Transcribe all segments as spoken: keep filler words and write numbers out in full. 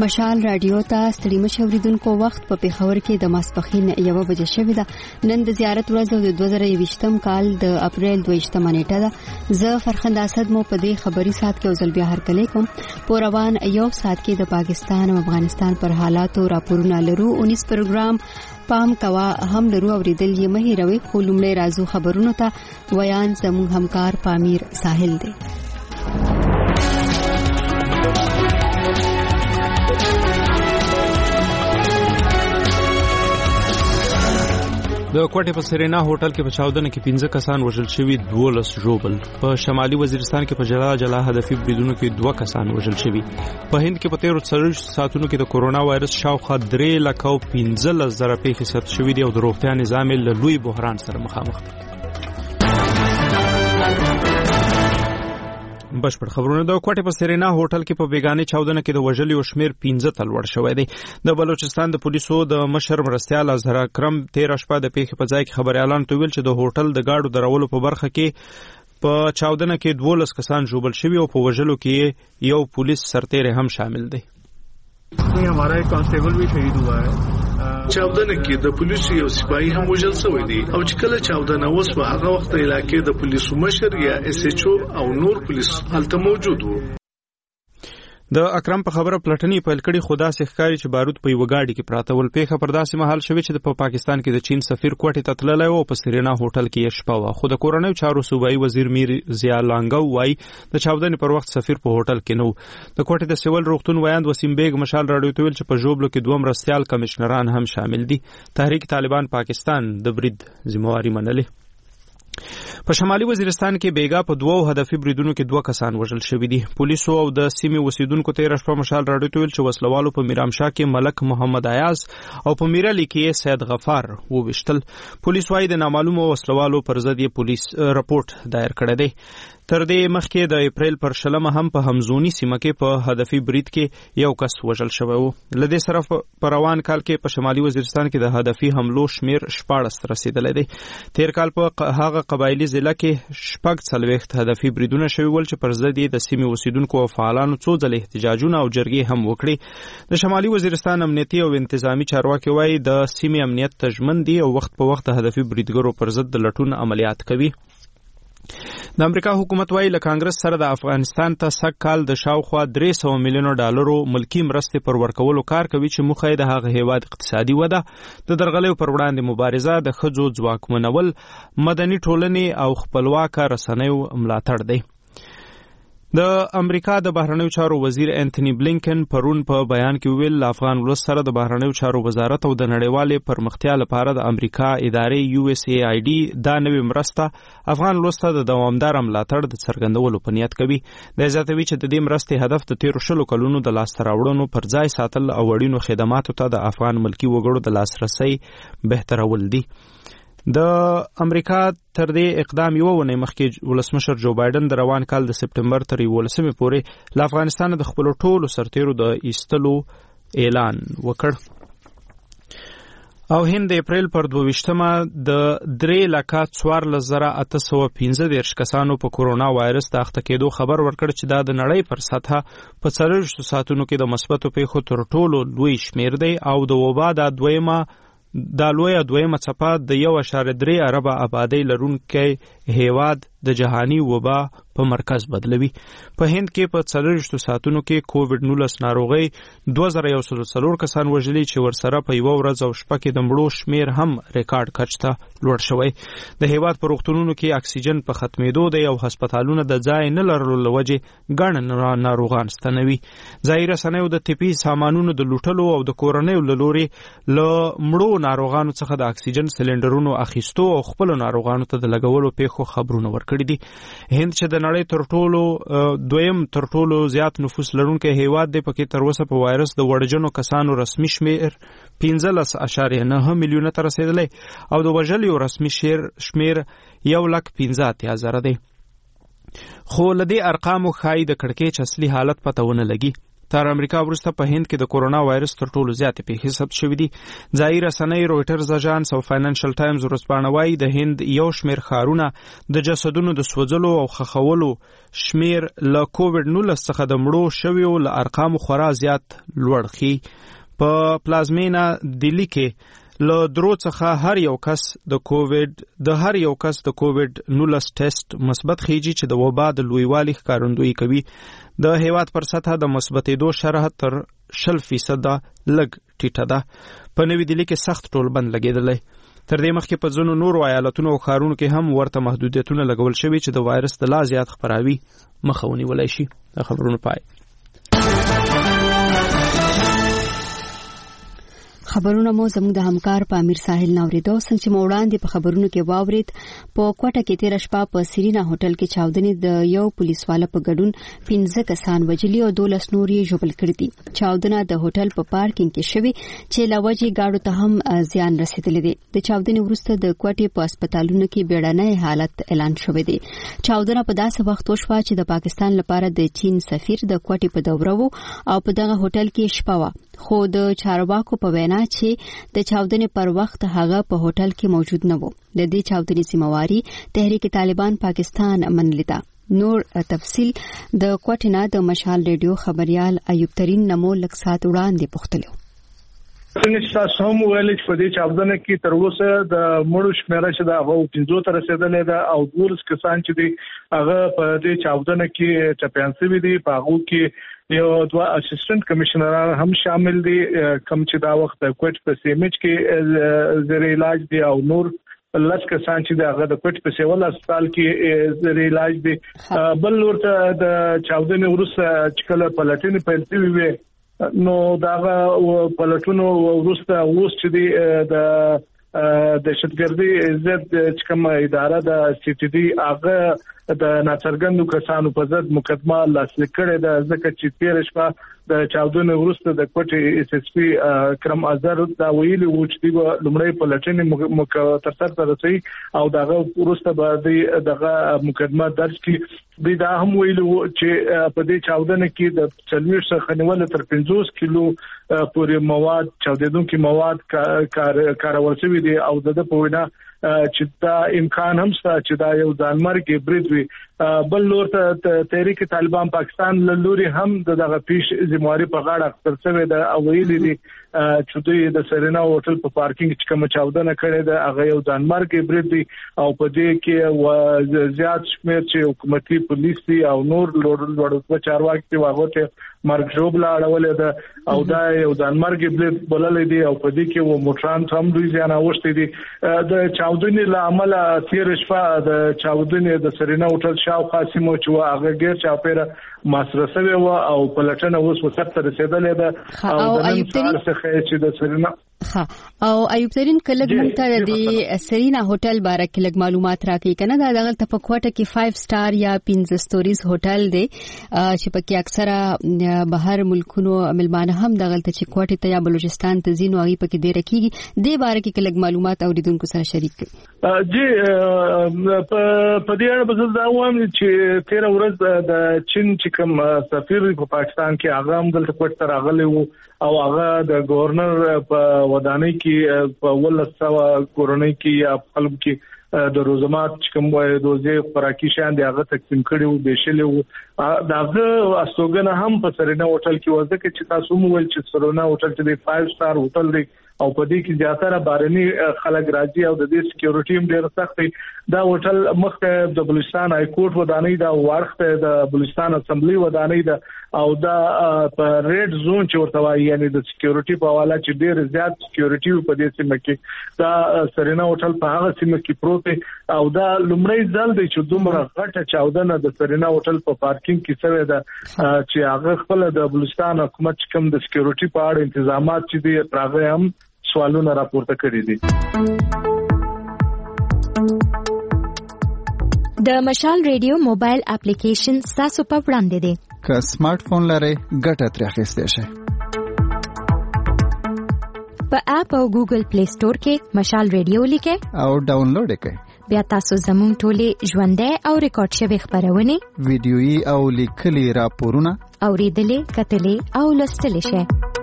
مشال رادیو ته ستړي مشوریدونکو وخت په پیښور کې د ماسپخین یو بجې شوې ده. نن د زیارت ورځ او د دوه زره یوویشتم کال د اپریل دویشتمه نیټه ده. زه فرخنده اسد مو په دې خبري سات کې اوزل بیا هرکلی کوم. په روان یو سات کې د پاکستان او افغانستان پر حالاتو راپورونه لرو. اونیس پروګرام پام کوا هم لرو اوریدل یې مه هیروئ. خو لومړی راځو خبرونو ته. ویان زموږ همکار پامیر ساحل دی. د کوټې په سرینا هوټل کې په چاودنه کې پنځه کسان وژل شوي، دولس ژوبل. په شمالي وزیرستان کې په جلا جلا هدفي بریدونو کې دوه کسان وژل شوي. په هند کې په تیرو څلوېښتو ساعتونو کې د کورونا وایرس شاوخوا درې لکه او پنځلس زره پیښې ثبت شوي دي او د روغتیا نظام یې له لوی بحران سره مخامخ دی. بشپړ خبرونه. د کوټې په سرینا هوټل کې په بیگانه چاودنه کې د وژلو شمیر پنځه ته لوړ شوی دی. د بلوچستان د پولیسو د مشر مرستیال اظهر اکرم تیر شپه د پیښې په ځای کې خبريالان ته ویل چې د هوټل د گاډو درولو په برخه کې په چاودنه کې دولس کسان ژوبل شوي او په وژلو کې یو پولیس سرتیر هم شامل دی. हमारा एक कांस्टेबल भी शहीद हुआ है. چاودنه کې د پولیسو یو سپایي هم وژل شوی دی او چې کله چاودنه وسوه هغه وخت علاقې د پولیسو مشر یا اس ایچ او او نور پولیس هلته موجود وو. د اکرم په خبره پلټنې پیل کړي، خدا سي ښکاری چې بارود په یو گاډي کې پراته ول. پیښه پر داسې مهال شوې چې په پاکستان کې د چین سفیر کوټې ته تللی او په سرینا هوټل کې یې شپه وه. خو د کورنۍ چارو صوبایي وزیر میر ضیا لانګو وایي د چاودنې پر وخت سفیر په هوټل کې نه و. د کوټې د سیول روغتون ویاند وسیم بیگ مشال راډیو ته ویل چې په ژوبلو کې دوه مرستیال کمشنران هم شامل دي. تحریک طالبان پاکستان د برید ذمہواری منلې. په شمالي وزیرستان کې بیګا په دوو هدفي بریدونو کې دوه کسان وژل شوي دي. پولیسو او د سیمې اوسیدونکو تیر شپه مشال راډیو ته ویل چې وسلوالو په میرامشاه کې ملک محمد ایاز او په میرالي کې سید غفار وویشتل. پولیس وايي د نامعلومو وسلوالو پر ضد یې پولیس رپورټ دایر کړی دی. تر دې مخکې د اپریل پر شلمه هم په همزونی سیمه کې په هدفي برید کې یو کس وژل شوی و. له دې سره په روان کال کې په شمالي وزیرستان کې د هدفي حملو شمیر شپاړس رسیدلی دی. تیر کال په هغه قبایلي ضلع کې شپږ څلوېښت هدفي بریدونه شوي ول چې پر ضد یې د سیمې اوسیدونکو او فعالانو څو ځله احتجاجونه او جرګې هم وکړي. د شمالي وزیرستان امنیتي او انتظامی چارواکي وایي د سیمې امنیت ته ژمن دي او وخت په وخت د هدفي بریدګرو پر ضد د لټون عملیات کوي. د امریکا حکومت وايي له کانګرس سره د افغانستان ته سږ کال د شاوخوا درې سوه میلیونو ډالرو ملکی مرستې پر ورکولو کار کوي چې موخه یې د هغه هیواد اقتصادي وده، د درغلیو پر وړاندې مبارزه، د ښځو ځواکمنول، مدني ټولنې او خپلواکه رسنیو ملاتړ دی. د امریکا د بهرنیو چارو وزیر انټونی بلینکن پرون په بیان کې ویل له افغان ولس سره د بهرنیو چارو وزارت او د نړیوالې پرمختیا لپاره د امریکا ادارې یو اس ای آی ډي دا نوې مرسته افغان ولس ته د دوامداره ملاتړ د څرګندولو په نیت کوي. د زیاتوي چې د دې مرستې هدف د تیرو شلو کلونو د لاسته راوړنو پر ځای ساتل او اړینو خدماتو ته د افغان ملکي وګړو د لاسرسي بهترول دي. د امریکا تر دې اقدام یو ونه مخکې ولسمشر جو بایدن د روان کال د سپټمبر تر یولسمې پورې له افغانستان د خپلو ټولو سرتیرو د ایستلو اعلان وکړ. او هند د اپریل پر دوه د درې لکه څوارلس زره اته سوه پنځه دېرش کسانو په کورونا وایرس د اخته کېدو خبر ورکړ چې دا د نړۍ پر سطحه په څلوېښتو ساعتونو کې د مثبتو پیښو تر ټولو لوی شمیر دی او د وبا د دویمه دا لویه دویمه څپه د یو اعشاریه درې اربه آبادۍ لرونکی هیواد د جهاني وبا په مرکز بدلوي. په هند کې په څلوېښتو ساعتونو کې کووډ نولس ناروغۍ دوه زره یو سل څلور کسان وژلي چې ورسره په یوه ورځ او شپه کې د مړو شمیر هم ریکارډ کچ ته لوړ شوی. د هیواد په روغتونونو کې اکسیجن په ختمېدو دی او هسپتالونه د ځای نه لرلو له وجې ګڼ ناروغان ستنوي. ځایي رسنیو د طبي سامانونو د لوټلو او د کورنیو له لورې له مړو ناروغانو څخه د اکسیجن سلنډرونو اخیستو او خپلو ناروغانو ته د لګولو پیښو خبرونه ورکړي دي. هند چې د نړۍ تر ټولو دویم تر ټولو زیات نفوس لرونکی هیواد دی، پکې تر اوسه په وایرس د وړجنو کسانو رسمي شمیر پنځلس اعشاریه نهه میلیونه ته رسېدلی او د وژلیو رسمي شمیر یو لک پنځه اتیا زره دی. خو له دې ارقامو ښایي د کړکېچ اصلي حالت پته ونه لګي. تر امریکا وروسته په هند کې د کورونا وایرس تر ټولو زیاتې پیښې ثبت شوې دي. ځایي رسنۍ رویټرز اژانس او فاینانشل ټایمز ورځپاڼه وایي د هند یو شمېر ښارونه د جسدونو د سوځلو او ښخولو شمېر له کووډ نولس څخه د مړو شویو له ارقامو خورا زیات لوړ ښیي. په پلازمینه دلی کې له درو څخه هر یو کس د کووډ د هر یو کس د کووډ نولس ټیسټ مثبت خېږي چې د وبا د لویوالي ښکارندویي کوي. د هیواد پر سطحه د مثبتېدو شرح تر شل فیصده لږ ټیټه ده. په نوي دلی کې سخت ټولبند لګېدلی. تر دې مخکې په ځینو نورو ایالتونو او ښارونو کې هم ورته محدودیتونه لګول شوي چې د وایرس د لا زیات خپراوي مخه ونیولی شي. د خبرونو پای. خبرونه مو زموږ د همکار په امیر ساحل نوریدو څنګه چې موړاندې په خبرونو کې واورید په کوټه کې تیر شپه په سرینا هوټل کې چاودنې د یو پولیسواله په ګډون پنځه کسان وجلي او دولس نور یې ژوبل کړي دي. چاودنه د هوټل په پارکینګ کې شوې چې لوجي گاډو ته هم زیان رسیدلی دی. د چاودنې وروسته د کوټې په هسپتالونو کې بیړنی حالت اعلان شوی دی. چاودنه په داسې وخت وشوه چې د پاکستان لپاره د چین سفیر د کوټې په دوره وو او په دغه هوټل کې شپه وه. خو د چارواکو په وینا چې د چاودنې پر وخت هغه په هوټل کې موجود نه و. د دې چاودنې ذمہواری تحریک طالبان پاکستان منلې ده. نور تفصیل د کوټینا د مشال ریډیو خبريال ایوب ترين نمو لک سات وړاندې پوښتلو. څنګه تاسو هم ویل چې په دې چاودنه کې تر اوسه د مړو شمیره چې دا هو پنځو ته رسیدلې ده او دولس کسان چې دي هغه په دې چاودنه کې ټپيان شوي دي. په هغه کې یو دوه اسسټنټ کمشنران هم شامل دي کوم چې دا وخت د کوټ په سیمج کې زیر علاج دي او نور لس کسان چې دغه د کوټ په سیول هسپتال کې زیر علاج دي. بل ورته د چاودنې وروسته چې کله پلټنې پیل شوې وي نو دغه پلټونو وروسته اوس چې دي د دهشتګردي ضد چې کومه اداره د سی ټي ډي هغه د ناڅرګندو کسانو په ضد مقدمه لاسلیک کړې ده ځکه چې تیر شپه د چاودنې وروسته د کوټې اس اس پی کرم ازر دا ویلي و چې د لمړی پلټنې تر سره رسي او دغه وروسته به دغه مقدمه درج کړي. دوی دا هم ویلي و چې په دې چاودنه کې د څلوېښت څخه نیول تر پنځوس کیلو پورې مواد چاودیدونکي مواد کارول شوي دي او د په وینا چې دا امکان هم شته چې دا یو ځانمرګي برید وي. بل لور ته تحریک طالبان پاکستان لوري هم دغه پیش ذمہواری په غاړه اخیستل شوې ده او ویلي دي چې دوی د سرینا هوټل په پارکینګ کې کوم چاودنه کړې ده هغه یو ځانمرګي برید دی او په دې کې زیات شمېر چې حکومتي پولیس دي او نور لوړ چارواکي واغو ته مرګ جوړ لاړول ده او دا یو ځانمرګي برید بلل دي او په دې کې و موټران هم دوی ځان اوښتي دي. د چاودنې لامل تیر شپه د چاودنې د سرینا هوټل شاوخوا سیمو چې هغه ګیر چاپیره ماسره سوي و او پلټنه اوس وسط رسیدلې ده او د نن سهار څخه چې د سرینا ها او ایوب ترين کله مونته د سرینا هوټل باره کې لږ معلومات راکړي کنه دا دغه تفکوټه کې فایو سٹار یا پنځه ستوریز هوټل دی چې پکې اکثره بهر ملکونو ملمانه هم دغه چې کوټه ته یا بلوچستان ته ځینو هغه پکې ډیر کېږي د باره کې لږ معلومات اوریدونکو سره شریک کړي. جی په دې اړه به زه وایم چې تیر ورځ د چین چې کوم سفیر په پاکستان کې هغه هم دلته کوټ ته راغلی وو او هغه د گورنر په ودانۍ کې په ولسمه کورونی کې یا خلک کې د روزمات چې کوم وای دوزه خوراکي شان دی هغه تقسیم کړي وو بشلې وو داغه استوګنه هم په سرینا هوټل کې وځه کې چې تاسو مو ول چې سرینا هوټل چې دی فایو سٹار هوټل دی او په دې کې زیاتره بارني خلک راځي او د دې سکیورټي هم ډېر سخت دی. دا هوټل مخکې د بلوچستان های کورټ ودانۍ دا ورخته د بلوچستان اسمبلی ودانۍ دا او دا په ریډ زون چې ورته وایي یعنی د سکیورټي په حواله چې ډېر زیات سکیورټي په دې سیمه کې دا سرینا هوټل په هغه سیمه کې پروت او دا لومړی ځل دی چې دومره غټه چاودنه د سرینا هوټل په پارکینګ کې شوې ده چې هغه خپل د بلوچستان حکومت کوم د سکیورټي په اړه تنظیمات چې دی راغلي هم سوالونه راپورته کړي دي. د مشال ریډیو موبایل اپلیکیشن تاسو په وړاندې دی. که سمارټ فون لرئ ګټه ترې اخیستی شئ. په اپ او ګوګل پلی سٹور کې مشال ریډیو لیکئ او ډاونلوډ یې کړئ. بیا تاسو زموږ ټولې ژوندۍ او ریکارډ شوی خبرونه ویډیويي او لیکلي راپورونه اوریدلې کتلې او لوستلې شئ.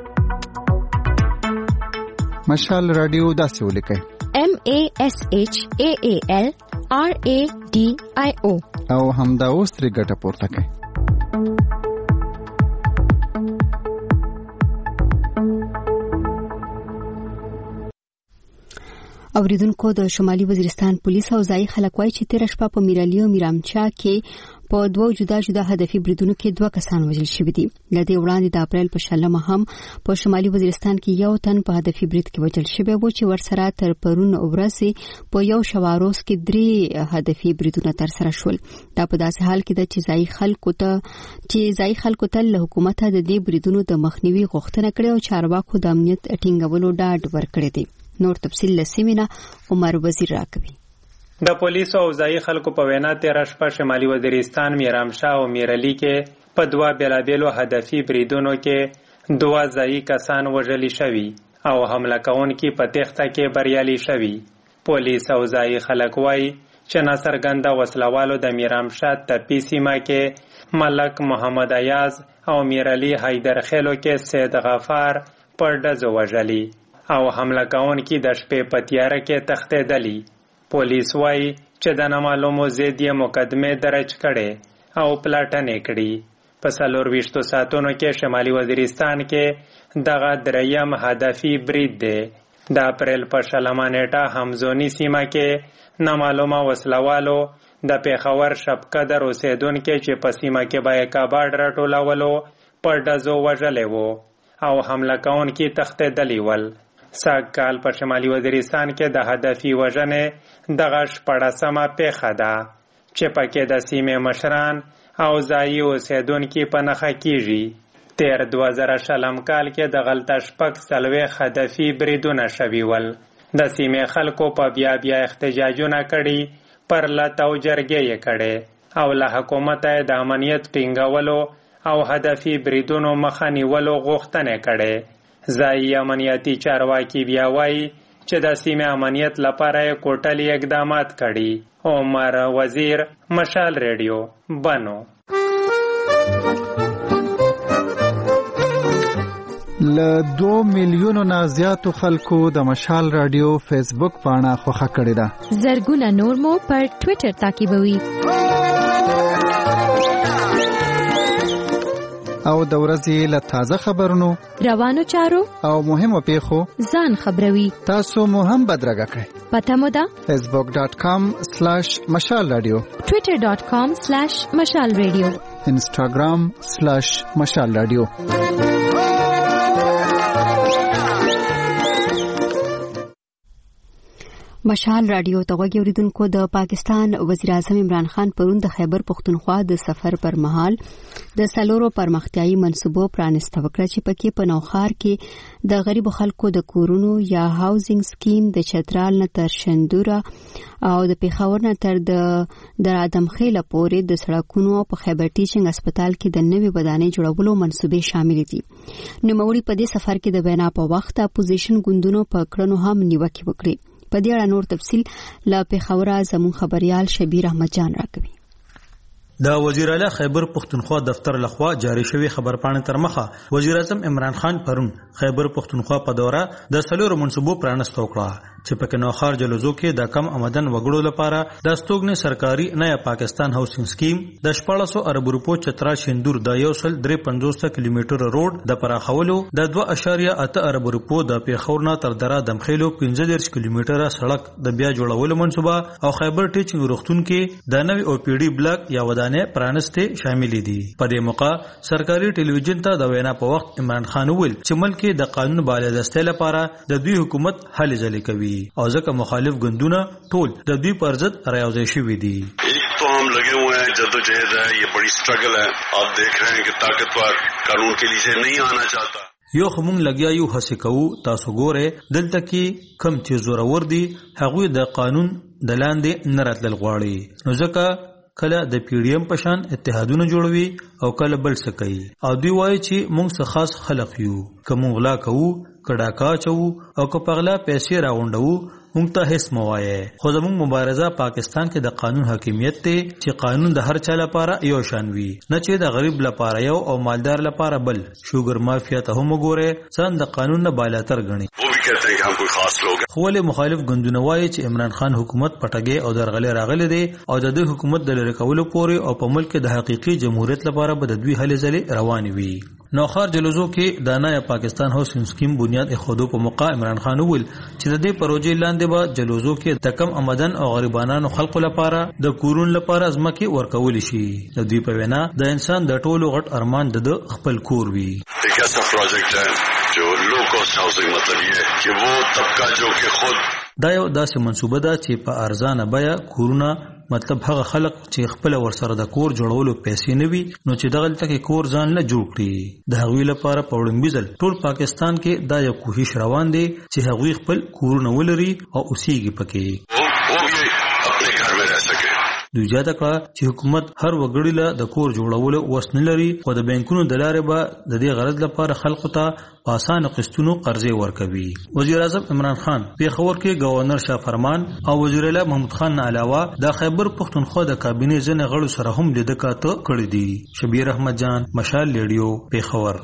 مشال رادیو داسې ولیکئ: M A S H A A L R A D I O او همدا اوس ترې ګټه پورته کړئ. اوریدونکو، د شمالي وزیرستان پولیس او ځایي خلک وایي چې تیر شپه په میرالی او میرامچا کې په دوه جدا جدا هدفي بریدونو کې دوه کسان وژل شوي دي. لدې وړاندې د اپریل په شلمه هم په شمالي وزیرستان کې یو تن په هدفي برید کې وژل شوی و چې ورسره تر پرون ورځې په یو شواروس کې درې هدفي بریدونه ترسره شول. دا په داسې حال کې ده چې ځایي خلکو ته چې ځایي خلکو ته له حکومت د دې بریدونو د مخنیوي غوښتنه کړې او چارواکو د امنیت ټینګولو ډاډ ورکړی دی. نور تفصیل لسیمینا عمر وزیر راکوي. د پولیسو او ځایي خلکو په وینا تیر شپه شمالي وزیرستان میرامشاه او میرلی کې په دوه بیلابیلو هدفي بریدونو کې دوه ځایي کسان وژل شوي او حمله کوونکي په تېښته کې بریالي شوي. پولیس او ځایي خلک وایي چې ناڅرګنده وسلوالو د میرامشاه تپي سیمه کې ملک محمد ایاز او میرلی حیدرخیلو کې سید غفار پر ډزو وژلي او حمله کوونکي د شپې په تیاره کې تښتېدلي. پولیس وایي چې د نامعلومو ضد یې مقدمې درج کړې او پلاټنې کړي. په څلور ویشتو ساعتونو کې شمالي وزیرستان کې دغه دریم هدفي برید دی. د اپریل په شلمه نیټه همزوني سیمه کې نامعلومه وسلوالو د پیښور شبقدر اوسېدونکي چې په سیمه کې به یې کباړ راټولولو پر ډزو وژلی و او حمله کوونکي تښتېدلي ول. سږ کال په شمالي وزیرستان کې د هدفي وژنې دغه شپاړسمه پیښه ده چې پکې د سیمې مشران او ځایي اوسېدونکي په نښه کیږي. تیر دوه زره شلم کال کې د غلطه شپږ څلوېښت هدفي بریدونه شوي ول. د سیمې خلکو په بیا بیا احتجاجونه کړي، پر لت او جرګې یې کړې او له حکومته د امنیت ټینګولو او هدفي بریدونو مخه نیولو غوښتنې کړې. ځایي امنیتي چارواکي بیا وایي چې د سیمې امنیت لپاره یې کوټلي اقدامات کړي. عمر وزیر، مشال ریډیو، بنو. له دوه میلیونو نه زیاتو خلکو د مشال رادیو فیسبوک پاڼه خوښه کړې ده. زرګونه نور مو پر ټویټر تعقیبوي او د ورځې له تازه خبرونو، روانو چارو او مهمو پیښو ځان خبروي. تاسو مو هم بدرګه کړئ. پته مو ده فیسبوک ډاټ کام سلیش مشال رادیو، ټویټر ډاټ کام سلیش مشال رادیو، انسټاګرام سلیش مشال رادیو. مشال رادیو ته غوږی اوریدونکو، د پاکستان وزیر اعظم عمران خان پرون د خیبر پختونخوا د سفر پر مهال د سلورو پرمختیايي منصوبو پرانسته وکړه چې پکې په نوخار کې د غریب خلکو د کورونو یا هاوزینګ سکیم، د چترال نه تر شندوره او د پیښور نه تر د آدمخیل پورې د سړکونو او په خیبر ټیچنګ هسپتال کې د نوې ودانۍ جوړولو منصوبې شامل دي. نوموړي په دې سفر کې د وینا په وخت اپوزیشن ګوندونو په کړنو هم نیوکه وکړه. په دې اړه نور تفصیل لا پیښوره زموږ خبريال شبیر احمد جان راکوي. د وزیر اعلی خیبر پختونخوا دفتر لخوا جاری شوی خبرپاڼه تر مخه وزیر اعظم عمران خان پرون خیبر پختونخوا په دوره د سلورو منصوبو پرانستو کړه چې په نوخار جلوزو کې د کم آمدن وګړو لپاره د استوګنې سرکاري نیا پاکستان هاوسینګ سکیم، د شپږ سوه ارب روپو چترال شندور د یو سل درې پنځوس کیلومتر روډ د پراخولو، د دوه اعشاریه اته ارب روپو د پیښور نه تر دره دمخیلو پنځه دېرش کیلومتره سړک د بیا جوړولو منصوبه او خیبر ټیچنګ روغتون کې د نوې او پی ډي بلاک یا ودانې پرانسته شامل دي. په دې موقع سرکاري ټلویزیون ته د وینا په وخت عمران خان وویل چې ملک د قانون بالادستۍ لپاره د دوی حکومت هلې ځلې کوي او ځکه مخالف ګوندونه ټول د دوی پر ضد رايوځای شوي دي. तो हम लगे हुए हैं, जद्दोजहद है, ये बड़ी स्ट्रगल है. आप देख रहे हैं कि ताकतवर कानून के लिए नहीं आना चाहता. یو خمون لګیا یو هڅه کوو. تاسو ګوره دلته کې کم چې زورور دي هغوی د قانون د لاندې نه راتلل غواړي، نو ځکه کله د پی ډی ایم پشان اتحادونه جوړوي او کله بل څه کوي او دوی وایي چې موږ څه خاص خلق یو، که موږ غلا کوو، که ډاکا چوو او که په غلا پیسې راغونډوو موږ ته هیڅ موایې. خو زموږ مبارزه پاکستان کې د قانون حاکمیت ته چې قانون د هر چا لپاره یو شان وي، نه چې د غریب لپاره یو او مالدار لپاره بل. شوګر مافیا ته هم وګوره ځان د قانون نه بالاتر ګڼي. خو ولې مخالف ګوندونه وایي چې عمران خان حکومت پټګي او درغلي راغلي دي او د دې حکومت د لری کولو پورې او په ملک د حقيقي جمهوریت لپاره به د دوی هلې ځلې روان وي. نوخار جلوزو کې د نایا پاکستان هاوسینګ سکیم بنیاد ایښودو په موقع عمران خان وویل چې د دې پروژې لاندې به جلوزو کې د کم آمدن او غریبانو خلکو لپاره د کورون لپاره ځمکې ورکول شي. د دوی په وینا د انسان د ټولو غټ ارمان د خپل کور وي. एक ऐसा प्रोजेक्ट है जो लो कॉस्ट हाउसिंग मतलब ये है कि वो तबका जो कि खुद دا یو داسې منصوبه ده چې په ارزانه بیه کورونه، مطلب هغه خلک چې خپل ورسره د کور جوړولو پیسې نه وي، نو چې دغه تل کې کور ځان له جوړ کړي. د هغوی لپاره په وړاندې ځل ټول پاکستان کې دا یو کوشش روان دی چې هغوی خپل کورونه ولري او اوسېږي پکې. دوی زیاته کړه چې حکومت هر وګړي له د کور جوړولو وس نه لري، خو د بانکونو د لارې به د دې غرض لپاره خلکو ته په اسانه قسطونو قرضې ورکوي. وزیر اعظم عمران خان پیښور کې گورنر شاه فرمان او وزیر اعلی محمود خان نه علاوه د خیبر پښتونخوا د کابینې ځینې غړو سره هم لیدنه کړې دي. شبیر احمد جان، مشال ریډیو، پیښور.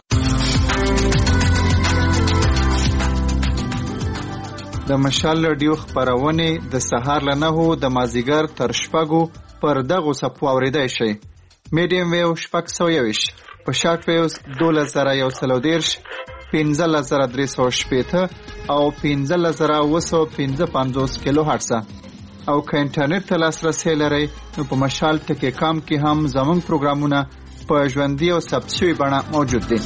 د مشال رادیو خبرونه د سهار له نهو د مازیګر تر شپږو پر دغه صفو اوریدای شي. میډیم ویو شپږ سوه یویش، په شارټ ویوز دولس زره یو سل او دېرش، پنځلس زره درې سوه شپېته او پنځلس زره اوه سوه پنځه پنځوس کیلو هرټز. او که انټرنیټ ته لاسرسی لرئ نو په مشال ټکی کام کې هم زموږ پروګرامونه په ژوندي او ثبت شوي بڼه موجود دي.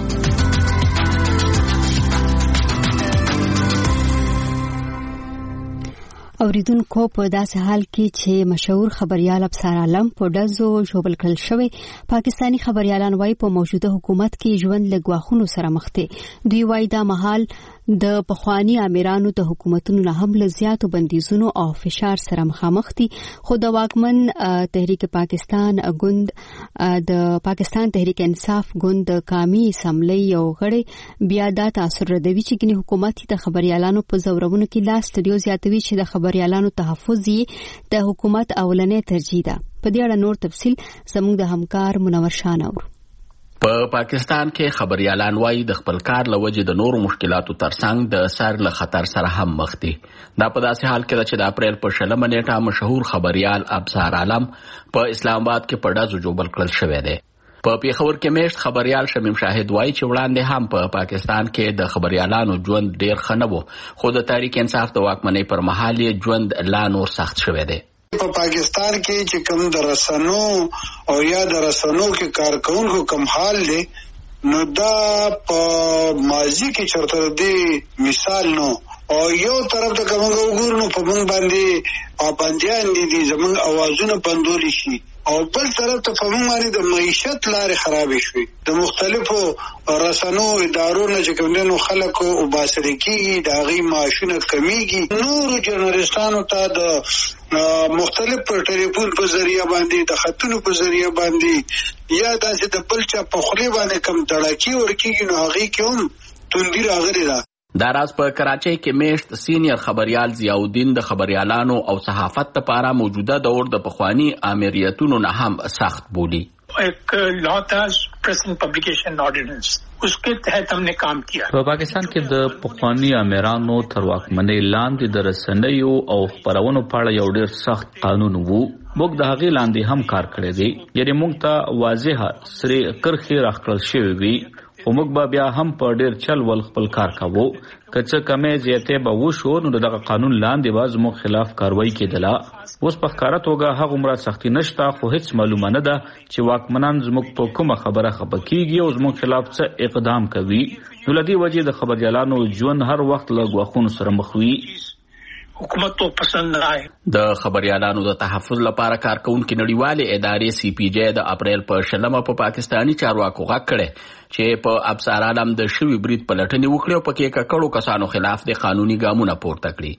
اوریدونکو په داسې حال کې چې مشهور خبريال ابصار عالم په دزو ژوبل کړل شوی، پاکستانی خبريالان وايي په موجوده حکومت کې ژوند له ګواښونو سره مخ دي. دوی وايي دا مهال د پخوانی امیرانو د حکومتونو نه هم له زیاتو بندیزونو او فشار سره مخامخ دي. خو د واکمن تحریک پاکستان ګوند د پاکستان تحریک انصاف ګوند د قومي اسمبلی یو غړي بیا دا تاثر ردوي چې ګنې حکومت د خبريالانو په زورونو کې لاس تړي زیاتوي چې د خبريالانو تحفظ یې د حکومت اولنې ترجیح ده. په دې اړه نور تفصیل زموږ د همکار منور شانور. په پاکستان کې خبريالان وايي د خپل کار له وجې د نورو مشکلاتو ترڅنګ د سر له خطر سره هم مخ دي. دا په داسې حال کې چې د اپریل په شلمه نیټه مشهور خبريال ابصار عالم په اسلام آباد کې په ډزو جوړل کړل شوی دی. په پیښور کې میشت خبريال شمیم شاهد وايي چې وړاندې هم په پا پاکستان کې د خبريالانو ژوند ډیر ښه نه و، خو د تحریک انصاف د واکمنۍ پر مهال یې ژوند لا نور سخت شوی دی. په پاکستان کې چې کوم د رسنو او یا د رسنو کې کارکونکو کم حال دی، نو دا په ماضی کې چرته دی مثال نو، او یو طرف ته کوم وګورو په من باندې پابندیان دي دي زمون اوازونه بندول شي، او بل طرف ته په من باندې د معیشت لارې خراب شي. د مختلفو رسنو ادارو نه چې کوم دنو خلکو او باسرکی د غي معاشونه کمیږي. نور جرنالستانو ته د مختلف پر ټلیفون په ذریعہ باندې د خطونو په ذریعہ باندې یا داسې د بل چا په خلی باندې کم تړاکی ورکیږي، نو هغه کوم توندی راغلی ده. دا راز په کراچۍ کې میشت سینیر خبريال ضیاءالدین د خبريالانو او صحافت لپاره موجوده دور د پخوانی آمریتونو نه هم سخت بولی. ایک لا تھا پریس پبلیکیشن آرډیننس، اس کے تحت ہم نے کام کیا. په پاکستان کې د پخوانی آمرانو تر واکمنۍ لاندې د رسنیو او خبرونو په اړه یو ډېر سخت قانون وو. موږ د هغې لاندې هم کار کړی دی، یعنې موږ ته واضحه سرې کرښې راښکل شوې وي، خو موږ به بیا هم په ډېر چل ول خپل کار کوو. که څه کمې زیاتې به وشو نو دغه قانون لاندې به زموږ خلاف کاروایی کېدله. اوس په ښکاره توګه هغومره سختي نشته، خو هیڅ معلومه نه ده چې واکمنان زموږ په کومه خبره خفه کېږي او زموږ خلاف څه اقدام کوي. نو له دې وجې د خبريالانو ژوند هر وخت له ګواښونو سره مخ وي. حکومت تو پسند نه آئے. د خبريالانو د تحفظ لپاره کارکونکو نړیوالې ادارې سی پی جی د اپریل په شلمه په پاکستانی چارواکو غږ کړي چې په ابصار عالم د شوی برید پلټنې وکړي او پکې ککړو کسانو خلاف د قانوني ګامونه پورته کړي.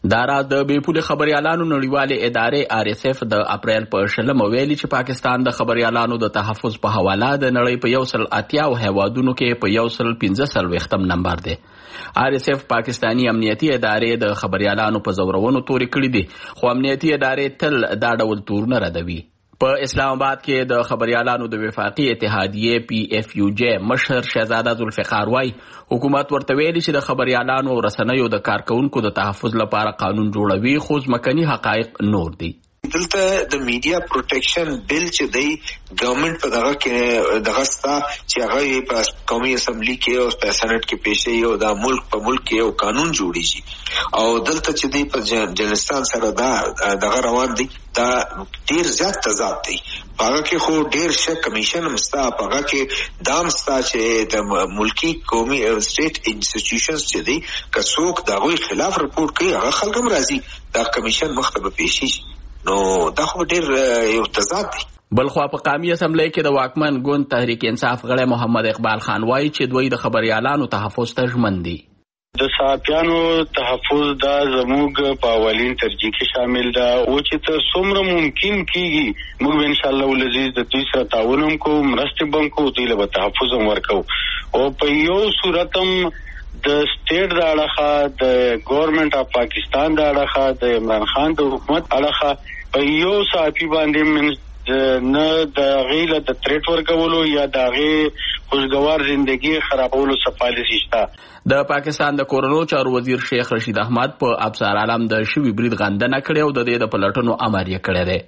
دا راز د بیپولې خبريالانو نړیوالې ادارې آر اس اف د اپریل په شلمه ویلي چې پاکستان د خبريالانو د تحفظ په حواله د نړۍ په یو سل اتیاو هیوادونو کې په یو سل پنځه څلوېښتم نمبر دی. آر اس اف پاکستانی امنیتي ادارې د خبريالانو په زورونو تورې کړې دي، خو امنیتي ادارې تل دا ډول تورونه ردوي. په اسلام آباد کې د خبريالانو د وفاقي اتحادیې پی اف یو جے مشر شهزاده ذوالفقار وايي حکومت ورته ویلي چې د خبريالانو او رسنیو د کارکونکو د تحفظ لپاره قانون جوړوي، خو ځمکني حقایق نور دي. دلته د میډیا پروټیکشن بل چې دی ګورنمنت په دغه کې دغه ستا چې هغه په قومي اسمبلی کې او په سېنات کې پیښ شي او د ملک په ملک کې یو قانون جوړیږي او دلته چې دی په جنستان سره دا دغه روان دي دا ډیر زیات تضاد دی. هغه کې خو ډیر ښه کمیشن مستا هغه کې دام ستا چې د ملکی قومي سټیټ انسټیټیوشنز چې دی که څوک د هغوی خلاف رپورټ کوي هغه خلک هم راځي دا کمیشن مخ ته پیښ شي. نو دا خو ډیر یو تضاد دی. بلخوا په قومي اسمبلی کې د واکمن ګوند تحریک انصاف غړی محمد اقبال خان وایي چې دوی د خبريالانو تحفظ ته ژمن دي. د صحافیانو تحفظ دا زموږ په اولین ترجیح کې شامل ده او چې تر څومره ممکن کیږي موږ ان شاء الله ولزیز د دوی سره تعاون هم کوو، مرستې به هم کوو، دوی له تحفظ هم ورکوو او په یو صورت هم د سټیټ د اړخه د ګورنمنت اف پاکستان د اړخه د عمران خان د حکومت اړخه په یو صحافي باندې نه د غیله د تریټ ورکولو یا د غي خوشگوار ژوندۍ خرابولو څخه پالیسي شته. د پاکستان د کورونو چارو وزیر شیخ رشید احمد په ابصار عالم د شوی برید غندنه کړې او د دې د پلټنو امر یې کړی دی.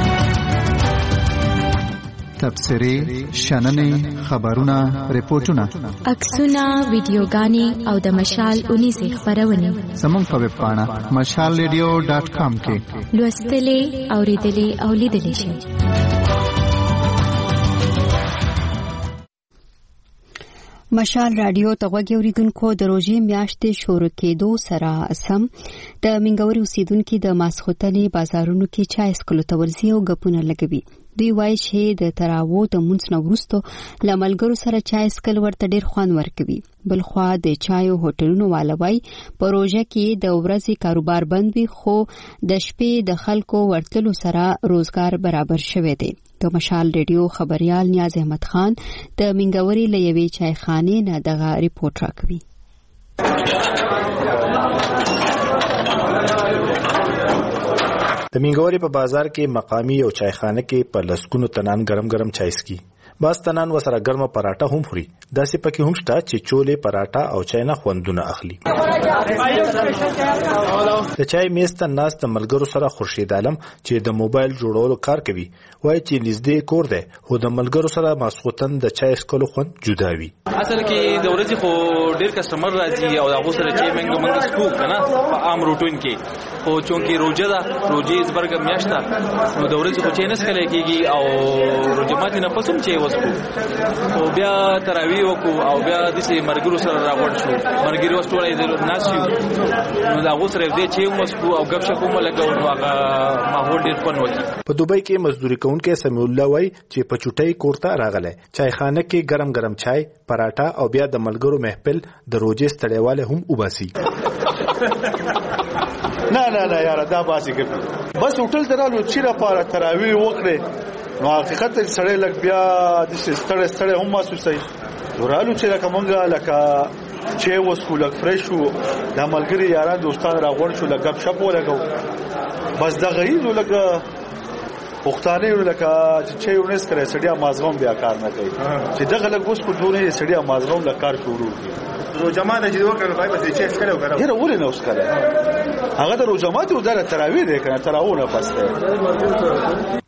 تبصرې، شننې، خبرونه، ریپورتونه، عکسونه، ویډیوګانې او د مشال اونیزې خبرونه زموږ په ویب پاڼه مشال ریډیو ډاټ کام کې لوستلې، اوریدلې او لیدلې شئ. مشال رادیو ته غوږ اوریدونکو د روژې میاشتې شروع کېدو سره سم د منګوري اوسیدونکو د ماسختنې بازارونو کې چای څښلو ته ورځي او ګپونه لګوي. دوی وایي چې د تراوو د مونځ نه وروسته له ملګرو سره چای څښل ورته ډېر خوند ورکوي. بلخوا د چایو هوټلونو والا وایي په روژه کې د ورځې کاروبار بند وي خو د شپې د خلکو ورتلو سره روزګار برابر شوی دی. د مشال ریډیو خبريال نیاز احمد خان د منګوري له یوې چایخانې نه دغه ریپورت راکوي. د منګوري په بازار کې مقامي او چایخانه کې په لسګونو تنان ګرم ګرم چای سکي. باز تنان وسره ګرمه پراټه هم خوري. داسې پکې هم شته چې چولې پراټه او چای نه خوندونه اخلي. د چای میز ته ناست ملګرو سره خورشید عالم چې د موبایل جوړولو کار کوي وایي چې نږدې کور دی خو د ملګرو سره ماسختن د چای څښلو خوند جدا وي. اصل کې د ورځې خو ډېر کسٹمر راځي او هغه سره چې منګ منګ سکو کنه په عام روټین کې خو چونکی روزه ده روزي زبرګ میاشت نو د ورځې خو چې نه سکل کېږي او روزه ماتې نه پسوم چې وسکو او بیا تراوی وکړو او بیا د سي مرګرو سره راغون شو مرګري وستوړې د ناسیو نو دا غوسره دې چې وسکو او غب شکو ملګو هغه ماحول ډېر پن وتی. په دوبۍ کې مزدوري کوونکې سمیع الله وای چې په چټۍ کوړه راغله چایخانه کې ګرم ګرم چای پراټا او بیا د ملګرو محفل د روزې ستړیواله هم وباسي. نه نه نه یاره دا باسي کوي بس هوټل درالو چې را پاره تراوی وکړي نو حقیقت سره لګ بیا د ستړی ستړی هم محسوسای ورالو چې لکه مونږه لکه چې وسکو لک فرش وو د ملګری یاران دوستان راغون شو لګ غب شپ ولګو بس د غیزو لګ وختانه لکه چې یونس کړي سړیا مازغوم بیا کار نه کوي چې دغه لګ اوس په دونه سړیا مازغوم لا کار شروع کړي رو جماعت چې وکړل پای په چې څه کړو غره یره ولې نو اوس کړه هغه د رو جماعت او د تراوی دی کنه تراونه پسته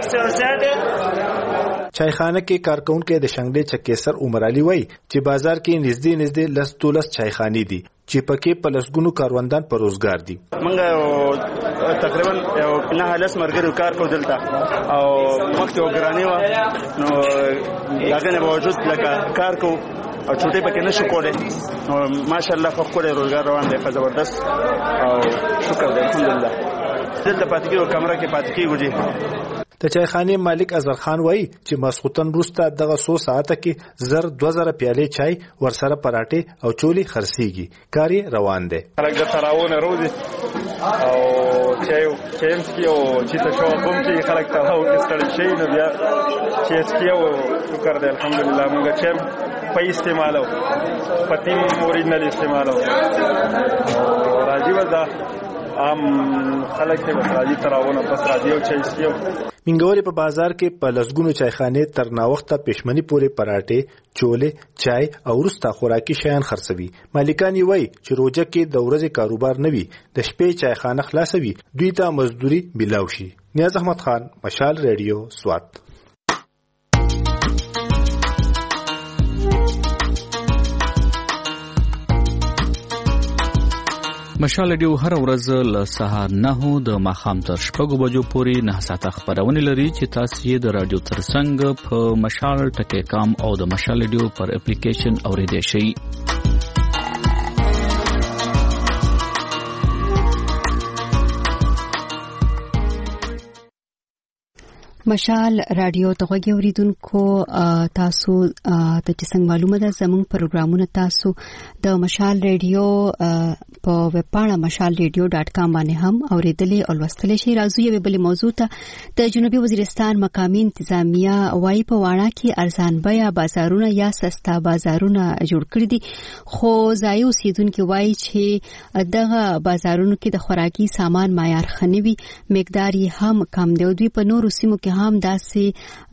چایخانه کې کارکونکو د شنګډې چکیسر عمر علي وای چې بازار کې نږدې نږدې لس دولس چایخانې دي چې پکې په لسګونو کاروندان پر روزګار دي. منګه تقریبا یو نه لس مرګرو کار کو دلته او وخت وګرانی و نو هغه نه موجود لکه کار کو او چټي پکې نشو کولای نو ماشاءالله خو کولای روزګار روان دی په زبردست او شکر دی الحمدلله دلته پاتې کیږي کمره کې پاتې کیږي. د چایخانه مالک ازر خان وای چې مسخوتن روسته دغه سو ساعته کې زر دوه زره پیالې چای ورسره پراټې او چولی خرسيږي کاری روان دي. هغه تراونه روزي او چای چای سکي او چې تاسو کوم چې خلک ته هو کې ستړي شي نو بیا چې سکي او شکر دې الحمدلله موږ چې په استعمالو پتی اوریجنل استعمالو راځي ودا ام خلک ته راځي تراونه پس راځي او چې سکي منګوري په بازار کې په لسګونو چایخانه تر ناوخته پښمنی پورې پراټې، چوله، چای او ورستا خوراکي شیان خرڅوي. مالکان یې وایي چې روزه کې د ورځې کاروبار نه وي، د شپې چایخانه خلاصوي، دوی ته مزدوري بلاو شي. نیاز احمد خان، مشال ریډیو، سوات. مشال ریډیو هر ورځ له سهار نهو د ماښام تر شپږو بجو پورې نه ساعته خپرونه لري چې تاسو یې د رادیو ترڅنګ په مشال ټکی کام او د مشال ریډیو پر اپلیکیشن اوریدئ شئ. مشال رادیو ته غوږی اوریدونکو تاسو ته چې څنګه معلومه ده زموږ پروګرامونه تاسو د مشال رادیو په ویب پاڼه مشال ریډیو ډاټ کام باندې هم اوریدلې او لوستلې شي. راځو یو بل موضوع ته. د جنوبي وزیرستان مقامي انتظامیه وايي په واڼه کې ارزان بیه بازارونه یا سستا بازارونه جوړ کړي دي، خو ځایي اوسیدونکو وايي چې دغه بازارونو کې د خوراکي سامان معیار خنوي، مقدار یې هم کم دی. دوی په نورو سیمو کې هم داسې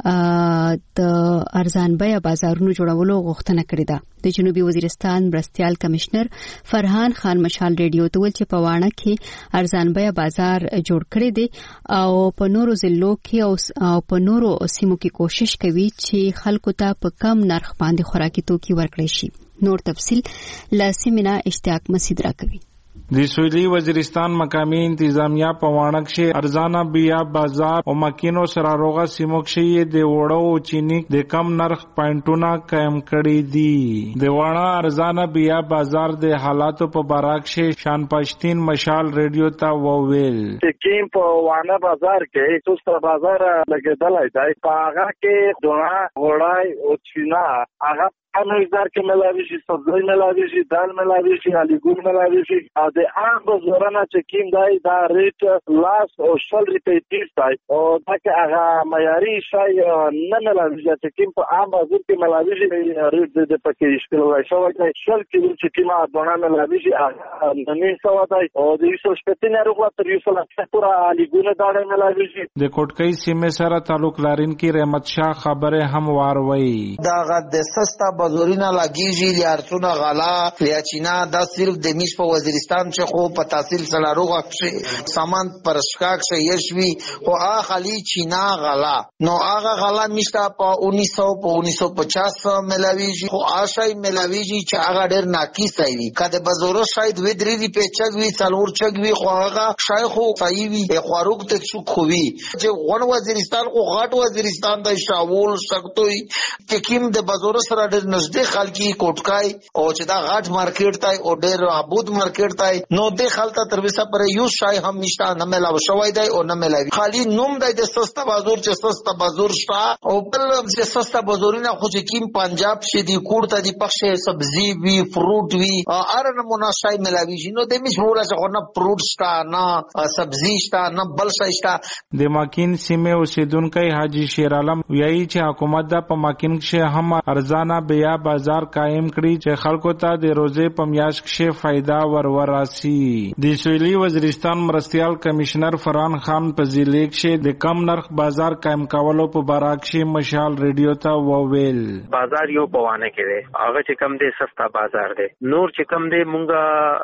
د ارزان بیه بازارونو جوړولو غوښتنه کړې ده. د جنوبي وزیرستان مرستيال کمشنر فرحان خان مشال ریډیو ته ویل چې په واڼه کې ارزان بیه بازار جوړ کړی دی او په نورو ضلعو کې او په نورو سیمو کې کوشش کوي چې خلکو ته په کم نرخ باندې خوراکي توکي ورکړي شي. نور تفصيل لا سیمنا اشتیاق مسعود راکوي. د سویلی وزیرستان مقامی انتظامیه په واڼه کې ارزانه بیا بازار او مکینو سره روغه سیمو کې د وړو او چینی د کم نرخ پاینټونه قائم کړي دي. د واڼه ارزانه بیا بازار د حالاتو په اړه کې شان پښتين مشال ریډیو ته وویل چې کیم په واڼه بازار کې سوسته بازار لګیدلای دی، په هغه کې دونه وړای او چینا هغه هر مقدار کې ملاوي شي، سبزی ملاوي شي، دال ملاوي شي، الګون ملاوي شي. د عام بازارونه چې کیم دی دا ریټ لاس او شل روپۍ پیس دی او دا کې هغه معیاري شای نه ملاوي شي چې کیم په عام بازار کې ملاوي شي. ریټ د پکې شپږ شو دی شل کیلو چې کیم دونه ملاوي شي هغه نه سو دی او د یو څو شپږ نه روغ تر یو څو پورا الګون دا ملاوي شي. د کوټکۍ سیمه سره تعلق لرونکي رحمت شاه خبره هم واروي. دا غد د سستا بازارونه لګیږي لیارڅونه غلا لیاچینا دا صرف د میش په وزیرستان چې خو په تحصیل سره روغه شي سامان پر شکاک شي یشوي او هغه خلی چینا غلا نو هغه غلا میشته په انیس سو په انیس سو پچاس ملاویږي خو آشای ملاویږي چې هغه ډیر ناقص وي. کله بازار شاید و درې دی په چګوي څلور چګوي خو هغه شای خو صحیح وي خواروق تک شو خوي چې غون وزیرستان خو غاټ وزیرستان د شاول سختوي چې کیم د بازار سره ډیر نږدې خلکی کوټکای او چې دا غاټ مارکیټ تای او ډیر عبود مارکیټ تای نو د خلطه تر وسه پر یو شای هم نشته نه ملاو شوی دی او نه ملاوي خالی نوم دی د سستا بازار چې سستا بازار شته او بل چې سستا بازارونه خو چې کیم پنجاب شه دی کوړه دی پخشه سبزی وی فروټ وی ار نمونه شای ملاوي نو د میش مولا څنګه نه فروټ شته نه سبزی شته نه بل شای شته. د ماکین سیمه اوسیدونکو حاجی شیر عالم ویایي چې حکومت د په ماکین کې هم ارزانه بیا بازار قائم کړي چې خلکو ته د روزې په میاشت کې فائدہ وروراسي. د سویلی وزیرستان مرستيال کمشنر فرحان خان په ضلع کې د کم نرخ بازار قائم کولو په اړه کې مشال ریډیو ته وویل. بازار یو پوانه کې دی هغه چې کم دی سستا بازار دی. نور چې کم دی مونږه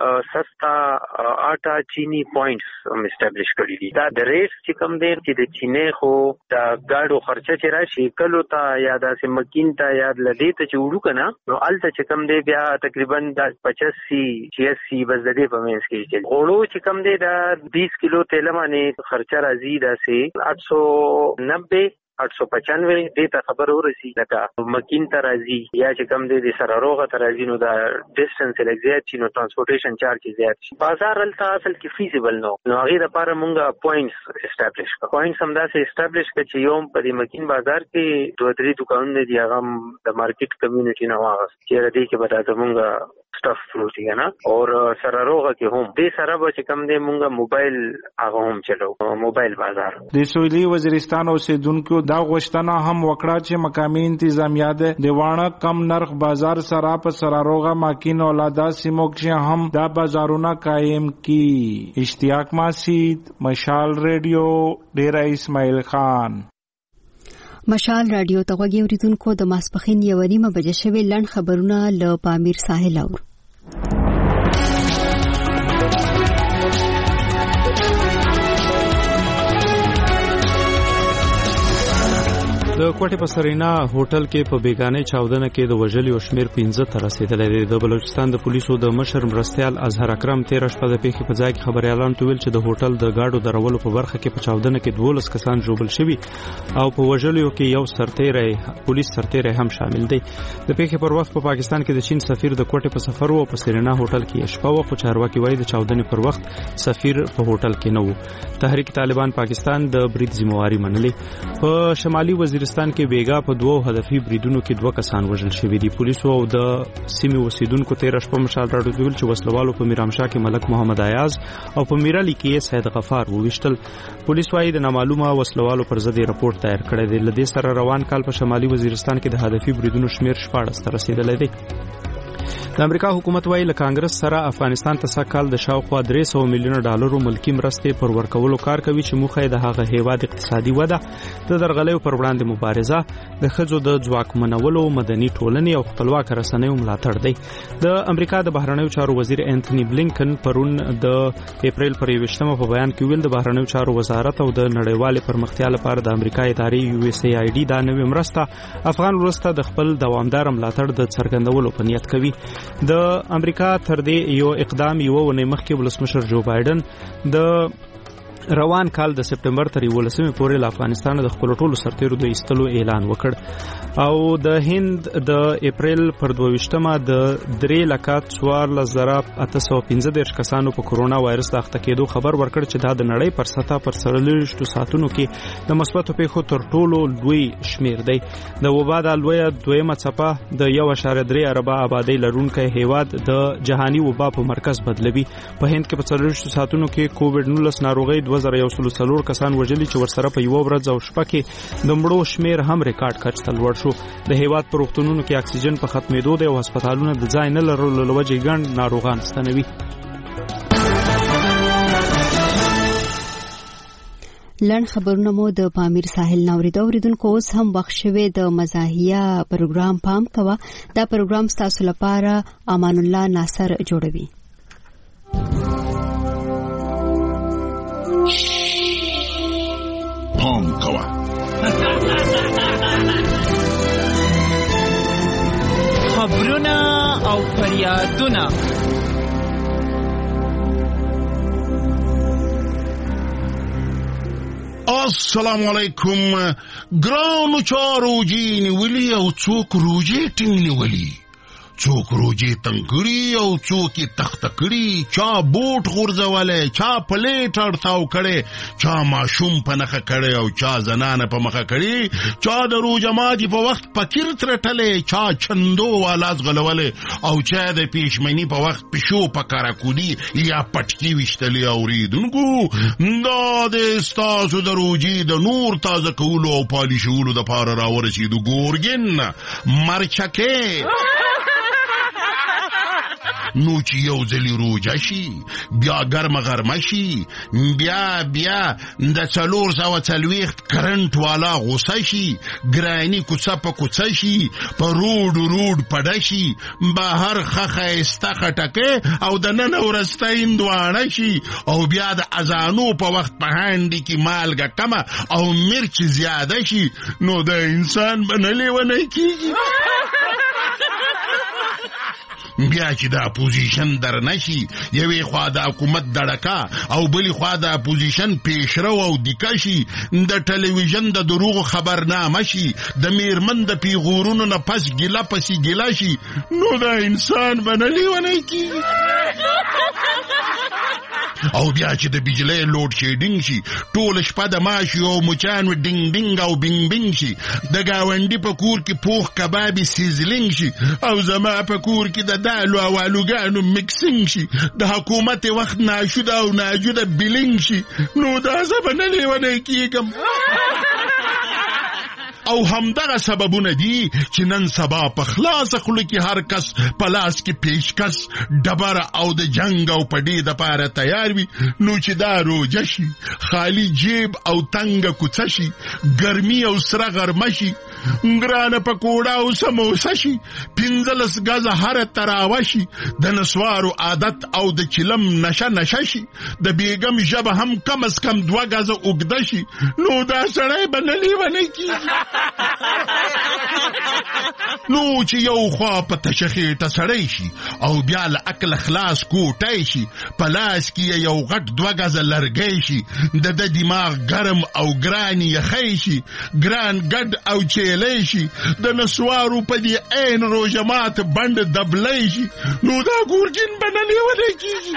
سستا آټا چینی پوینټس هم اسټابلیش کړی دي. دا د ریټ چې کم دی چې د چینه خو د گاډو خرچه چې راشي کلو ته یا داسې مکین ته یا لدی ته چې وړو کنه نو الته چې کم دی بیا تقریبا د پچاس چھیاسی بس د دې په منځ کې چې غوړو چې کم دی دا بیس کیلو تیل باندې خرچه راځي دا سي آٹھ سو نبے آٹھ سو پچانوے دیتا خبر ورسی لکه مکین ته راځي یا چې کم دی د سره روغه ته راځي نو دا ډیسټنس لږ زیات شي نو ترانسپورټیشن چارج زیات شي. بازار الته اصل کې فیزیبل نو نو هغه لپاره مونږه پوینټس اسټابلیش کړو. پوینټس هم دا سه اسټابلیش کړي چې یوم په دې مکین بازار کې دوه درې دکانونه دي هغه د مارکیټ کمیونټي نه واغس چې ردی کې به دا مونږه سټف پروتي کنه اور سره روغه کې هم دې سره به چې کم دې مونږه موبایل هغه هم چلو موبایل بازار د سویلي وزیرستان اوسیدونکو دا غوښتنه هم وکړه چې مقامي انتظامیه د دیوانه کم نرخ بازار سره په سره روغه ماکین اولادا سیمو کې هم دا بازارونه قائم کی. اشتیاق ماسید، مشال ریډیو، ډیره اسماعیل خان. مشال رادیو ته غوږی اوریدونکو د ماسپخین یو نیمه بجې شوي لنډ خبرونه له پامیر ساحل اور. د کوټې په سرینا هوټل کې په بیگانه چاودنه کې د وژلي او شمیر پنځه ته رسیدلی دی. د بلوچستان د پولیسو د مشر مرستیال اظهر اکرم تیر شپه د پیښې په ځای کې خبريالانو ته ویل چې د هوټل د گاډو درولو په برخه کې په چاودنه کې دولس کسان ژوبل شوي او په وژلو کې یو سرتیری پولیس سرتیری هم شامل دی. د پیښې پر وخت په پا پاکستان کې د چین سفیر د کوټې په سفر وو په سرینا هوټل کې شپه وو، خو چارواکي وایي د چاودنې پر وخت سفیر په هوټل کې نه وو. تحریک طالبان پاکستان د برید ذمہواری منلې. په شمالي وزیرستان کې بیګا په دوه هدفي بریدونو کې دوه کسان وژل شوي دي. پولیسو او د سیمې اوسیدونکو تیر شپه مشال راډیو ته ویل چې وسلوالو په میرامشاه کې ملک محمد ایاز او په میرالی کې سید غفار وویشتل. پولیس وايي د نامعلومه وسلوالو پر ضد راپورټ دایر کړی دی. له دې سره روان کال په شمالي وزیرستان کې د هدفي بریدونو شمیر شپاړس ته رسیدلی دی. د امریکا حکومت وايي له کانګرس سره افغانستان ته سږ د شاوخوا درې سوه میلیونه ډالرو ملکی مرستې پر ورکولو کار کوي چې موخه د هغه هیواد اقتصادي وده، د درغلیو پر وړاندې مبارزه، د ښځو د ځواکمنولو، مدني ټولنې او خپلواک رسنیو ملاتړ دی. د امریکا د بهرنیو چارو وزیر انټونی بلینکن پرون د اپریل پر یوویشتمه په بیان کې ویل د بهرنیو چارو وزارت او د نړیوالې پرمختیا لپاره د امریکا ادارې یو ایس ای آی ډي دا نوې مرسته افغان ولس د خپل دوامدار ملاتړ د څرګندولو په نیت کوي. د امریکا تر دې یو اقدام یو ونې مخکې ولسمشر جو بایدن د روان کال د سپټمبر تر یولسمې پورې له افغانستان د خپل ټولو سرتیرو د ایستلو اعلان وکړ او د هند د اپریل پر دوه د درې لکه څوارلس زره اته سوه پنځه دېرش کسانو په کورونا وایرس د اخته کېدو خبر ورکړ چې دا د نړۍ پر سطح پر څلوېښتو ساعتونو کې د مثبتو پیښو تر ټولو لوی شمیر دی. د وبا دا لویه دویمه څپه د یو اعشاریه درې اربه آبادۍ لرونکی هیواد د جهاني وبا په مرکز بدلوي. په هند کې په څلوېښتو ساعتونو کې کووډ نولس ناروغۍ دوه زره یو سل څلور کسان وژلي چې ورسره په یوه ورځ او شپه کې د مړو شمیر هم ریکارډ کچ ته لوړ شو. د هیواد په روغتونونو کې اکسیجن په ختمېدو دی او هسپتالونه د ځای نه لرلو له وجې ګڼ ناروغان ستنوي. لنډ خبرونه مو د پامیر ساحل ناوریدو اوریدونکو اوس هم وخت شوی د مزاحیه پروګرام پام کوه. دا پروګرام ستاسو لپاره امان الله ناصر جوړوي. پام کوه خبرونه او فریادونه السلام علیکم. ګرانو چا روجې نیولي او څوک روجې ټینګ نیولي، څوک روجې تنګړي او څوک یې تخته کړي، چا بوټ غورځولی، چا پلیټ اړتاو کړی، چا ماشوم په نښه کړی او چا زنانه په مخه کړي، چا د روژه ماتي په وخت پکیر ترټلی، چا چندو والاز غلولی او چا د پیشمني په وخت پشو په کاراکولي یا پټکي ویشتلی. اوریدونکو دا د ستاسو د روژې د نور تازه کولو او پالیشولو دپاره راورسېدو ګورګین مرچکې نو چې یو ځلې روژه شي، بیا ګرمه غرمه شي، بیا بیا د څلور سوه څلوېښت کرنټ والا غوسه شي، ګراني کوڅه په کوڅه شي، په روډ روډ پډه شي، بهر ښه ښایسته خټکۍ او د ننه ورسته هندواڼه شي، او بیا د اذانو په وخت په هانډي کې مالګه کمه او مرچ زیاده شي، نو د انسان به نه لیونی کېږي. بیا چې د اپوزیشن در نشي، یوې خوا د حکومت دړکا او بلې خوا د اپوزیشن پیشرو او دیکه شي، د ټلویزیون د دروغو خبرنامه شي، د میرمن د پیغورونو نه پس ګیله پسې ګیله شي، نو د انسان به نه لیونی کېږي. او بیا چې د بجلی لوډ شیډینګ شي ټوله شپه د ماشي او مچانو ډینګ ډینګ او بینګ بینګ شي د ګاونډي په کور کې پوخ کبابي سیزلینګ شي او زما په کور کې د دالو او الوګانو میکسینګ شي د حکومت وخت ناشوده او ناجوده بلینګ شي نو دا زه به نه لیونی کېږم او همدغه سببونه دي چې نن سبا په خلاصه خوله کې هر کس په لاس کې پیشکش ډبره او د جنګ او پډې دپاره تیار وي نو چې دا روژه شي خالی جیب او تنګه کوڅه شي ګرمي او سره غرمه شي ګرانه پکوړه او سموسه شي پنځلس ګزه هره تراوه شي د نسوارو عادت او د چلم نشه نشه شي د بیګم ژبه هم کم از کم دوه ګزه اوږده شي نو دا سړی به نه لیونی کېږي نو چې یو خوا په تشه خېټه سړی شي او بیا له عقله خلاص کوټی شي په لاس کې یو غټ دوه ګزه لرګی شي د ده دماغ ګرم او ګران یخی شي ګران ګډ او چیلی شي د نسوارو په دې عین روژه مات بند دبلی شي نو دا ګورجین به نه لیونی کېږي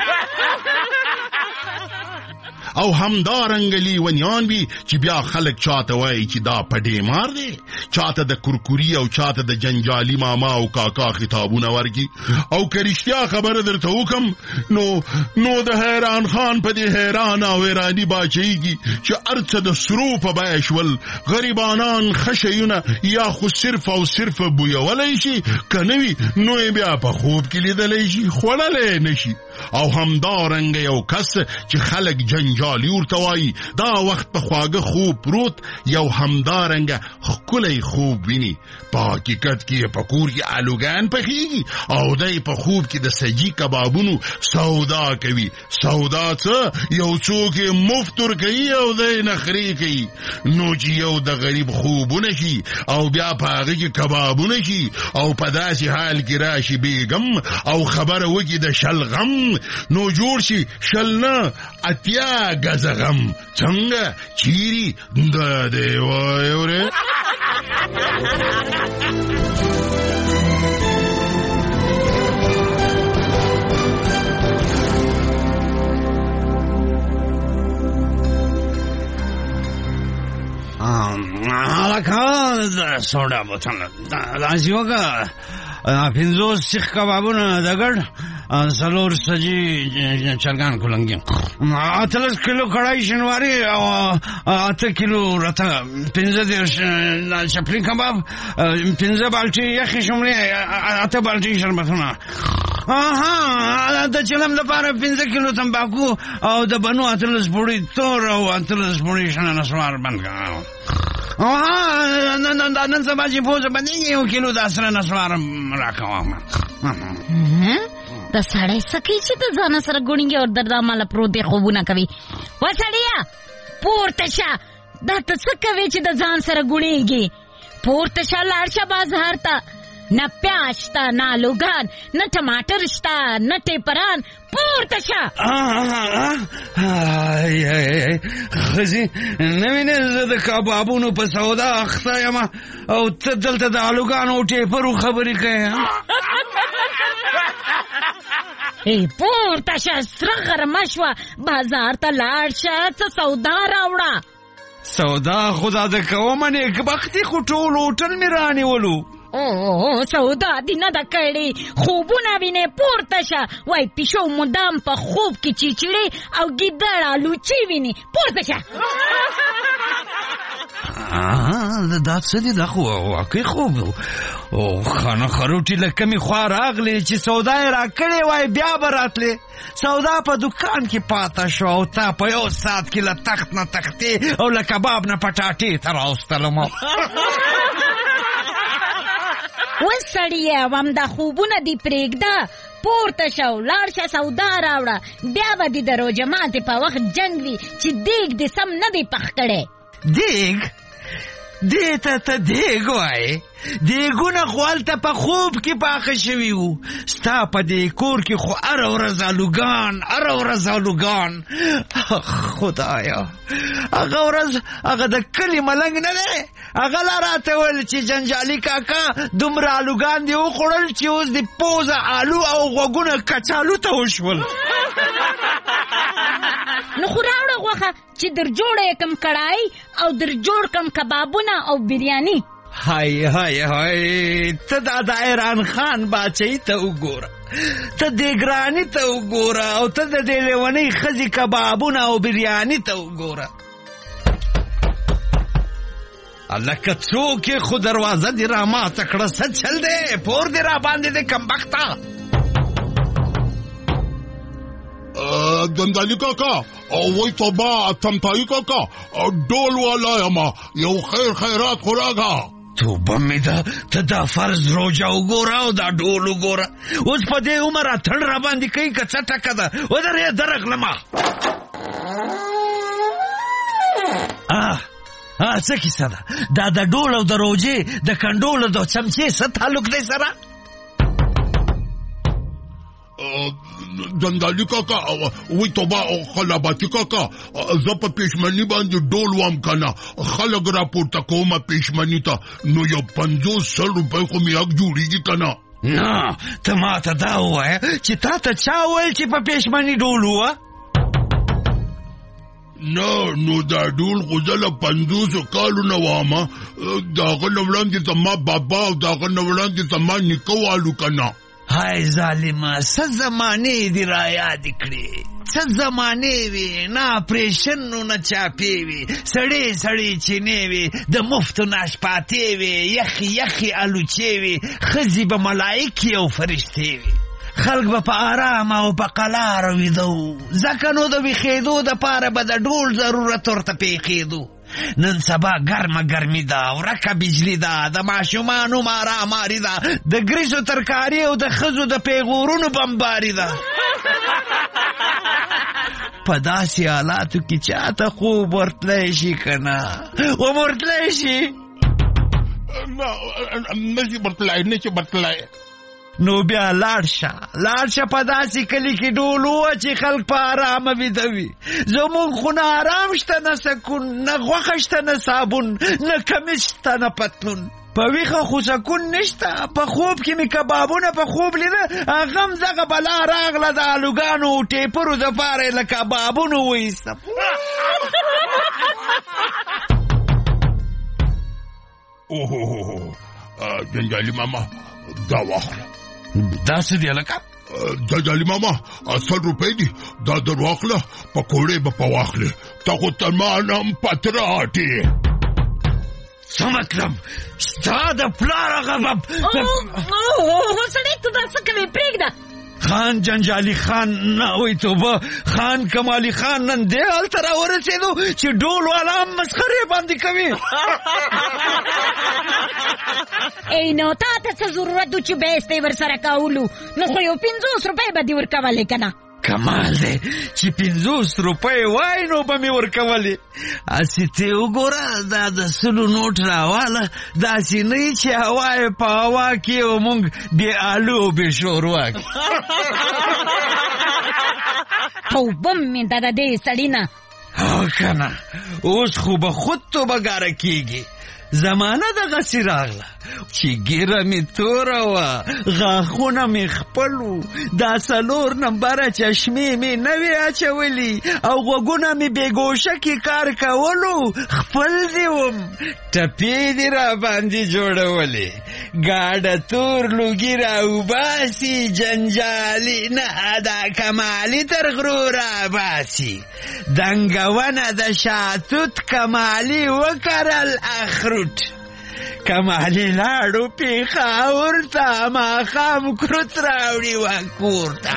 او همدارنګ لیونیان وي چې بیا خلک چاته وایي چې دا پډې مار دی چاته د کورکوري او چاته د جنجالي ماما او کاکا خطابونه ورکي او که رښتیا خبره درته وکم نو نو د حیران خان په دې حیران او حیراني باچهیږي چې هر څه د سرو په بیه شول غریبانان ښه شیونه یا خو صرف او صرف بویولی شي که نه وي نو یې بیا په خوب کې لیدلی شي خوړلی نه شي او همدارنګه یو کس چې خلک جنجالي ورته وایي دا وخت په خواږه خوب پروت یو همدارنګه ښکلی خوب ویني په حقیقت کې په کور کې آلوګان پخېږي او دی په خوب کې د سجي کبابونو سودا کوي سودا څه یو څوک یې مفت ورکوي او دی نخرې کوي نو چې یو د غریب خوبونه شي او بیا په هغه کې کبابونه شي او په داسې حال کې راشي بیګم او خبره وکړي د شل غم نو جوړ شي شل نه اتیا ګزه غم څنګه چیري د دې وای وره لکه سوډا بوتل داسې وکړه پنځوس سیخ کبابونه د ګډ څلور سجي چرګان کولنګي اتلس کیلو کړای شنواري او اته کیلو رته پنځه دېرش چپلي کباب پنځه بالټي یخې شملې اته بالټي شربتونه د چلم لپاره پنځه کیلو تمباکو او د بنو اتلس پوړي تور او اتلس پوړي شنه نسوار بند کړه نن سبا چې پوزه باندې یو کیلو د سره نسوار راکوم د سړی سکی چې د ځان سره ګونګي او درداماله پروت دی خوبونه کوي و سړیا پورته شه دا ته څه کوي چې د ځان سره ګونګي پورته شه لاړ شه بازار ته نه پیاز شته نه آلوګان نه ټماټر شته نه ټیپران پورته شه ښځې نه وینې زه د کبابونو په سودا اخته یم او ته دلته د آلوګانو او ټیپرو خبرې کوې ای پورته شه سره غرمه شوه بازار ته لاړ شه څه سودا راوړه سودا خو دا د کومه نیکبختي خو ټول هوټل مې رانیولو او سودا دی نه د کړي خوبونه وینې پورته شه وای پیشو مدام په خوب کې چیچړې او ګیدړه لوچي ویني پورته شه دا څه دي دا خو واقعي خوب او خانه خروټي له کمې خوا راغلې چې سودا یې راکړې وای بیا به راتلې سودا په دکان کې پاته شو او تا په یو ساعت کې له تخت نه تختې او له کباب نه پټاټې ته راوستلم وسړیه وم دا خوبونه دی پرېږده پورته شو لاړ شه سودا راوړه بیا به دې د روژه ماتې په وخت جنګ وي چې دیګ دې سم نه دی پخ کړی دیګ دې ته ته دیګ وایې دیګونه خو هلته په خوب کې پاخه شوي وو ستا په دې کور کې خو هره ورځ الوګان هره ورځ الوګان خدایا هغه ورځ هغه د کلي ملنګ نه دی هغه لا راته ویل چې جنجالي کاکا دومره الوګان دې وخوړل چې اوس د پوزه آلو او غوږونه کچالو ته وشول ښه چې در جوړه کم کړای او در جوړ کم کبابونه او بریانی. هاي هاي هاي ته دا د ایران خان باچې ته وګوره، ته د ګرانی ته وګوره او ته د دې لیونی خزي کبابونه او بریانی ته وګوره. الله که څوک خو دروازه دی را ماته کړه څه چل دی پور دی را باندې دی کمبخته. جنجالي کاکا او وای توبه تمتایی کاکا ډول والا یما یو خیر خیرات خوراګه. توبه مې ده ته دا فرض روژه وګوره او دا ډول وګوره. اوس په دې عمر اتڼ را باندې کوي که څه ټکه ده ودرې درغلمه. آه ها څه کیسه ده دا د ډول او د روژې د کنډول د چمچې څه تعلق دی سره؟ جنجالي کاکا وای توبه او خلاباتي کاکا زه په پېشمني باندې ډول وام کنه خلک راپورته کومه پېشمني ته نو یو پنځوس سل روپۍ خو مې حق جوړېږي کنه. نه ته ما ته دا ووایه چې تا ته چا وویل چې په پېشمني ډول ووه؟ نه نو دا ډول خو زه له پنځوسو کالو نه وامه د هغه نه وړاندې زما بابا او د هغه نه وړاندې زما نیکه والو کنه. هاي ظالمه څه زمانې دې را یادې کړې، څه زمانې وې نه اپریشن نه چاپې وې، سړې سړې چینې وې، د مفتو ناشپاتې وې، یخې یخې الوچې وې، ښځې به ملایکې او فرشتې وې، خلک به په آرام او په قلاره ویده وو، ځکه نو د ویښېدو دپاره به د ډول ضرورت ورته پېښېدو. نن سبا ګرمه ګرمي ده، ورکه بجلي ده، د ماشومانو ماراماري ده، د ګریسو ترکاري او د ښځو د پیغورونو بمباري ده. په داسې حالاتو کې چاته خوب ورتلی شي که نه وم ورتلی شي؟ نشي ورتلی نشي ورتلی. نو بیا لاړ شه لاړ شه په داسې کلي کې ډول ووه چې خلک په ارامه ویده وي. زمونږ خو نه ارام شته نه سکون، نه غوښه شته نه صابون، نه کمیس شته نه پتلون. په ویښه خو سکون نشته. په خوب کې مې کبابونه په خوب لیده هغه هم دغه بلا راغله د الوګانو او ټیپرو دپاره یې له کبابونو وایستم. اوه جنجالي ماما دا واخله. دا څه دی هلکه؟ جنجالي ماما سل روپۍ دي دا در واخله پکوړې به په واخلې ته خو تر ما نه هم پتراټې. څه مطلب ستا د پلار هغه سړی ته دا څه کوې پرېږده. خان جنجالي خان نه وای توبه خان کمالي خان نن دې هلته راورسېدو چې ډول والا هم مسخرې باندې کوي. ای نو تا ته څه ضرورت و چې بحث دې ورسره کولو نو خو یو پنځوس روپۍ به دې ورکولې که نه؟ کمال دی چې پنځوس روپۍ وای نو به مې ورکولې. هسې ته وګوره دا د سلو نوټ راواله داسې نه وي چې هوا یې په هوا کې او مونږ بې آلو او بې شوروا کې. توبه مې ده د دې سړي نه. او که نه اوس خو به خود توبهګاره کېږي. زمانه دغسې راغله چې ګیره مې توره وه غاښونه مې خپل وو دا څلور نمبره چشمې مې نه وې اچولي او غوږونه مې بې ګوشکې کار کولو خپل دې وم ټپې دې را باندې جوړولې ګاډه تور لوګي را وباسي جنجالي نه دا کمالي تر غرو را باسي دنګونه د شاتوت کمالي وکرل اخروت کمالي لاړو پېښور ته ماښام کروت راوړي وه کور ته.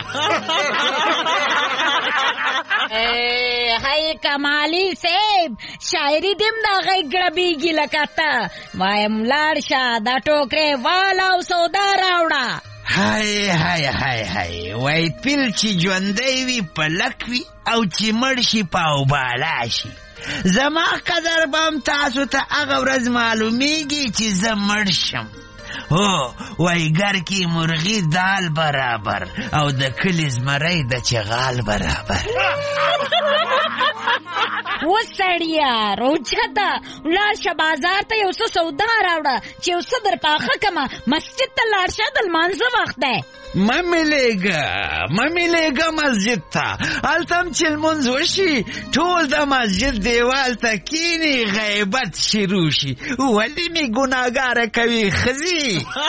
هی کمالي صاحب شاعري دې هم د هغې ګړبېږي لکه ته وایم لاړ شه دا ټوکرې واله او سودا راوړه. هاي هاي هاي هاي وای پیل چې ژوندی وي پلک وي او چې مړ شي پاوبالا شي. زما قدر به هم تاسو ته هغه ورځ معلومیږي چې زه مړ شم. هو وای ګر کې مرغي دال برابر او د کلي زمری د چغال برابر. وسړیا روجه ده لاړ شه بازار ته یو څه سودا راوړه چې یو څه در پاخه کما مسجد ته لاړ شه د لمانځه وخت دی مه ملیږه مه ملیږه مسجد ته هلته هم چې لمونځ وشي ټول د مسجد دیوال ته کینې غیبت شروع شي ولې مې ګناهګاره کوي ښځې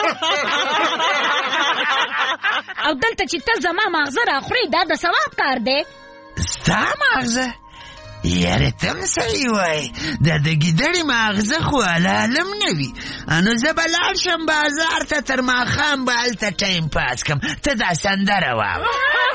او دلته چې ته زما ماغزه راخورې دا د ثواب کار دی ستا ماغزه یاره تم صحیح وای دا د ګیدړې ماغزه خو علالم نه وي نو زه به لاړ شم بازار ته تر ماښام به هلته ټایم پاس کړم ته دا سندره واوره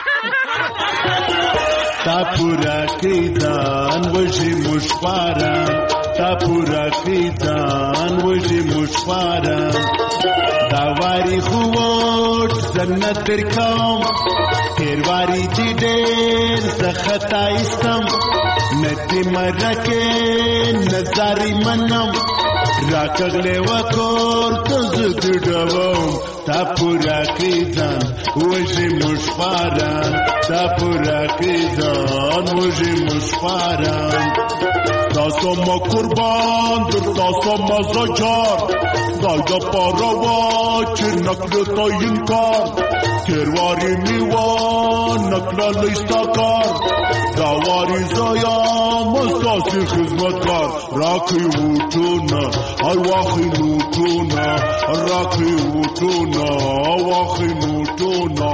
تا پورا کړي ځان وژي موږ خواره تا پورا کړي ځان وژي موږ خواره دا واري خو وټ زنه تر کوم تیر واري چې ډېر زه خطا ایستم نتی مرکه نظاری منم راکغلی وکور تزد دوم تا پورا کیزان وجی مشفاران تا پورا کیزان وجی مشفاران تاسو ما قربان در تاسو ما زجار دایدا پاروا چه نکل تا این کار تیرواری میوان نکل لیستا کار داواری زایا مستاسی خدمتکار راکی وطونا ای واخی نوتونا راکی وطونا واخی نوتونا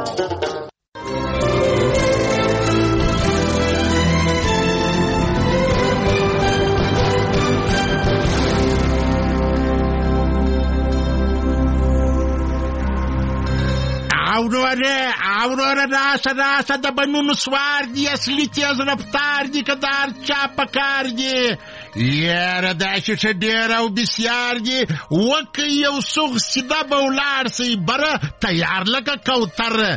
اوراره اوراره راشه راشه د بنونو سوار دی اصلي تیز رفتار دی که دار چا پکار دی یاره دا شیشه ډیر او بسیار دی وکه یو سوغ سیده به ولاړ سی بره تیار لکه کوتر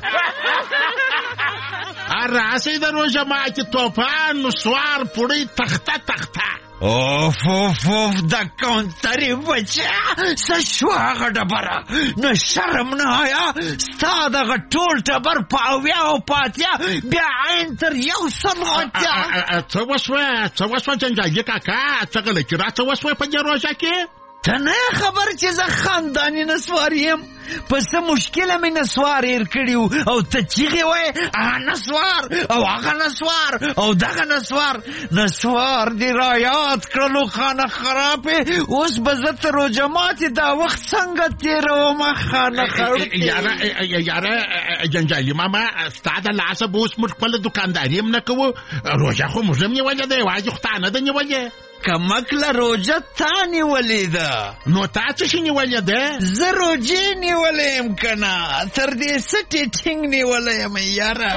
راسئ د روژه ماتي توپان نو سوار پوړی تخته تخته اوف اوف اوف دا کونتری بچا سشو هغه ډبره نه شرم نه حیا ستا دغه ټول ټبر په اویا او پاتیا بیا عین تر یو سل غټیا څه وسوه څه وسوه جنجالي کاکا څه غلی چې را څه وسوه په دې روژه کې ته نه خبر چې زه خانداني نسوار یم په څه مشکله مې نسوار هېر کړي او ته چیغې وایې هغه نسوار او هغه نسوار او دغه نسوار نسوار دې رایاد کړلو خانه خرابې اوس به زه تر روژه ماتې دا وخت څنګه تېرومه خانه خرابې یاره یاره جنجالي ماما ستا د لاسه به اوس موږ خپله دوکانداري هم نه کوو روژه خو موږ هم نیولې ده یوازې خو تا نه ده نیولې کمکله روژه تا نیولې ده نو تا څه شي نیولې ده زه روژې نیولې یم که نه تر دې څه ټینګ نیولې یم یاره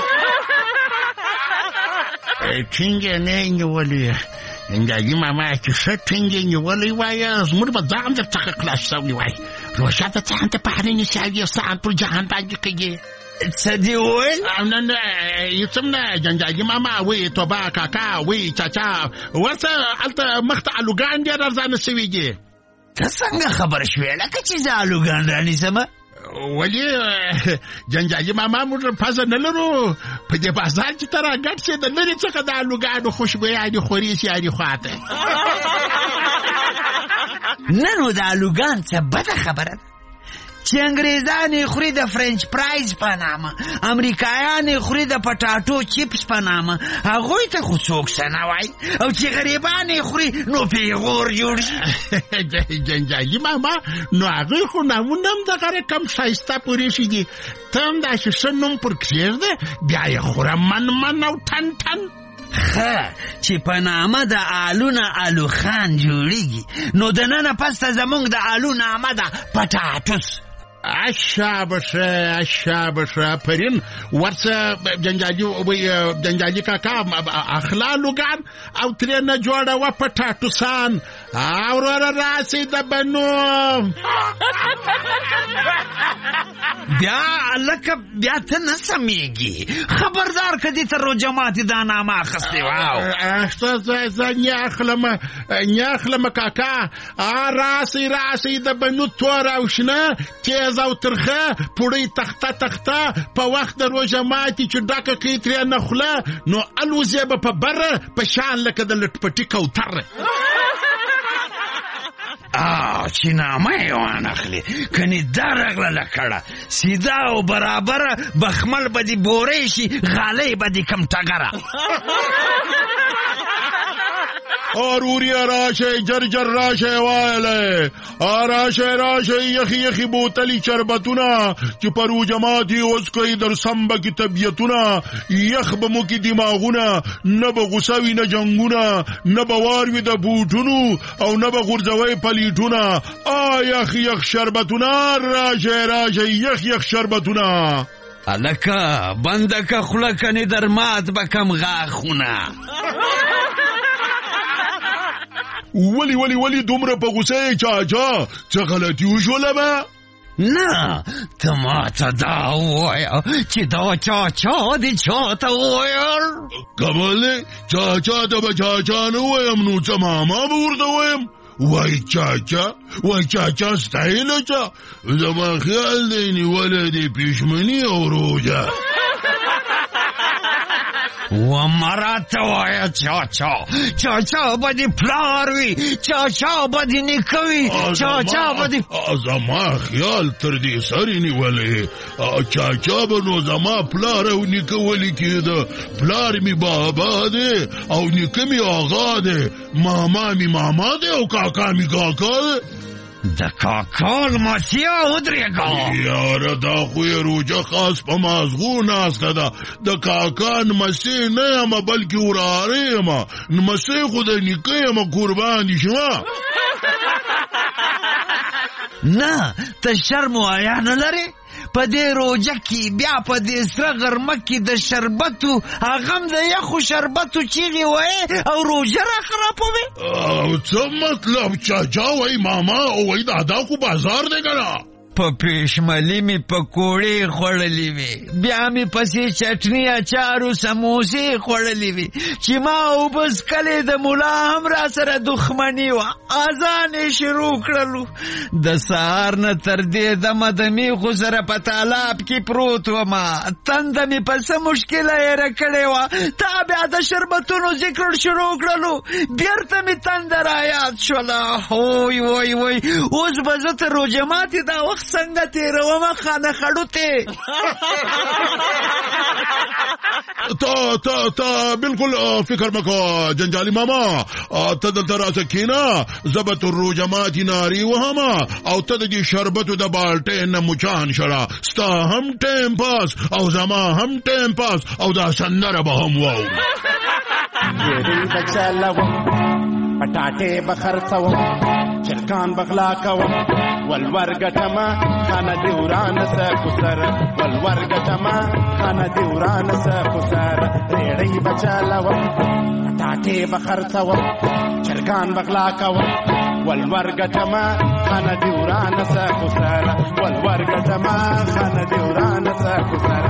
ټینګ یې نه نیولې جنجالي ماما چې ښه ټینګ یې نیولی وایه زموږ به ځان در څخه خلاص شوی وای روژه د ځان ته پهره نیسي او ځان پر جهان باندې کوي څه دې وویل نه نه هېڅ هم نه جنجالي ماما وایي توبه کاکا وایي چاچا ورته هلته مخته الوګان ډېر ارزانه سوي دي ته څنګه خبر شوې لکه چې زه الوګان رانیسمه ولې جنجالي ماما موږ پزه نه لرو په دې بازار چې ته راګډ شې د لرې څخه د الوګانو خوشبویانې خوري سي هرې خواته نه نو د الوګان څه بده خبره ده چې انګریزان یې خوري د فرنچ پرایز په نامه امریکایان یې خوري د پټاټو چپس په نامه هغوی ته خو څوک څه نه وایي او چې غریبان یې خوري نو پیغور جوړ شي جنجالي ماما نو هغوی خو نامونه هم دغه رقم ښایسته پورېښي دي ته هم داسې ښه نوم پر کښېږده بیا یې خوره من من او ټن ټن ښه چې په نامه د آلو نه آلو خان جوړېږي نو د ننه پسته زموږ د آلو نامه ده پټاټوس اشابشه اشابشه پرین ورڅه جنجالي جنجالي کاکا اخلا لوګان او ترې نه جوړه وه پټاټوسان اوراره راسي د بنو بیا لکه بیا ته نه سمیږي خبردار کدی تر روجه ماتې دا نامه اخیستې وه اشته زه نیاخلم نیاخلم کاکا راسي راسي د بنو تور او شنه تیز او ترخه پوړی تخته تخته په وخت د روجه ماتې چې ډکه کړي ترې نه خوله نو الوزې به په بره په شان لکه د لټپټي کوتر آه چې نامه یې وانخلې کنې دا رغله لکړه سیده او برابره بخمل به دې بورې شي غالۍ به دې کم ټګره آروریا راشه جر جر راشه وایله راشه راشه یخی یخی بوتلی چربتونه چې پرو جماعتی اوس کوي در سمبه کی طبیعتونه یخ بمو کی دماغونه نه به غوسوي نه جنگونه نه به واروي د بوټونو او نه به غورځوي پلیټونه آ یخ یخ شربتونه راشه راشه یخ یخ شربتونه الکه بندکه خوله کنې در مات به کم غاښونه ولی ولی ولی دومره په غوسه چاچا څه غلطي وشوله به نه ته ماته دا ووایه چې دا چاچا دې چاته وویل کمالې چاچا ته به چاچا نه ووایم نو څه ماما به ورته ووایم وای چاچا وای چاچا ستایله چا زما خیال دی نیولی دی پیشمنی او روجه و مراته وایه چاچا چاچا به دې پلار وي چاچا به دې نیکه وي چاچا به دې زما خیال تر دې سرې نیولی چاچا به نو زما پلار او نیکه ولي کېده پلار می بابا دی او نیکه می آغا دی ماما می ماما دی او کاکا می کاکا دی د کاکا لمسیا ودرېږه یاره دا خو یې روجه خاص په مازغو ناسته ده د کاکا نمسې نه یمه بلکې وراره یمه نمسې خو د نیکه یمه قربان دي شما نه ته شرم و حیا نه لرې په دې روجه کې بیا په دې سره غرمه کې د شربتو هغه هم د یخو شربتو چیغې وایې او روجه را خرابوې او څه مطلب چاچا وایي ماما او وایي دا دا خو بازار دی که نه په پېشملي مې پکوړې خوړلې وې بیا مې پسې چټني اچارو سموسې خوړلې وې چې ما اوبه څکلې د ملا هم را سره دښمني وه اذان یې شروع کړلو د سهار نه تر دې دمه د میخو سره په تالاب کې پروت ومه تنده مې په څه مشکله هېره کړې وه تا بیا د شربتونو ذکر شروع کړلو بیرته مې تنده رایاد شوله وای وای وای اوس به زه تر روژه ماتې دا وخت څنګه تېرومه خانه خړو ته تا تا تا بالکل فکر مکو جنجالی ماما ته دلته راسه کېنه زه به تر روژه ماتې نارې وهمه او ته د دې شربتو د بالټۍ نه مچان شړه ستا هم ټایم پاس او زما هم ټایم پاس او دا سندره به هم واورو ډېرې بچلوم پټاټې به خرڅوم چرګان بغلا کوم ولور ګټمه خانه دې ورانه سه کوسر ولور ګټمه خانه دې ورانه سه کوسر ریړۍ به چلوم پټاټې به خرڅوم چرګان بغلا کوم ولور ګټمه خانه دې ورانه سه کوسر ولور ګټمه خانه دې ورانه سه کوسر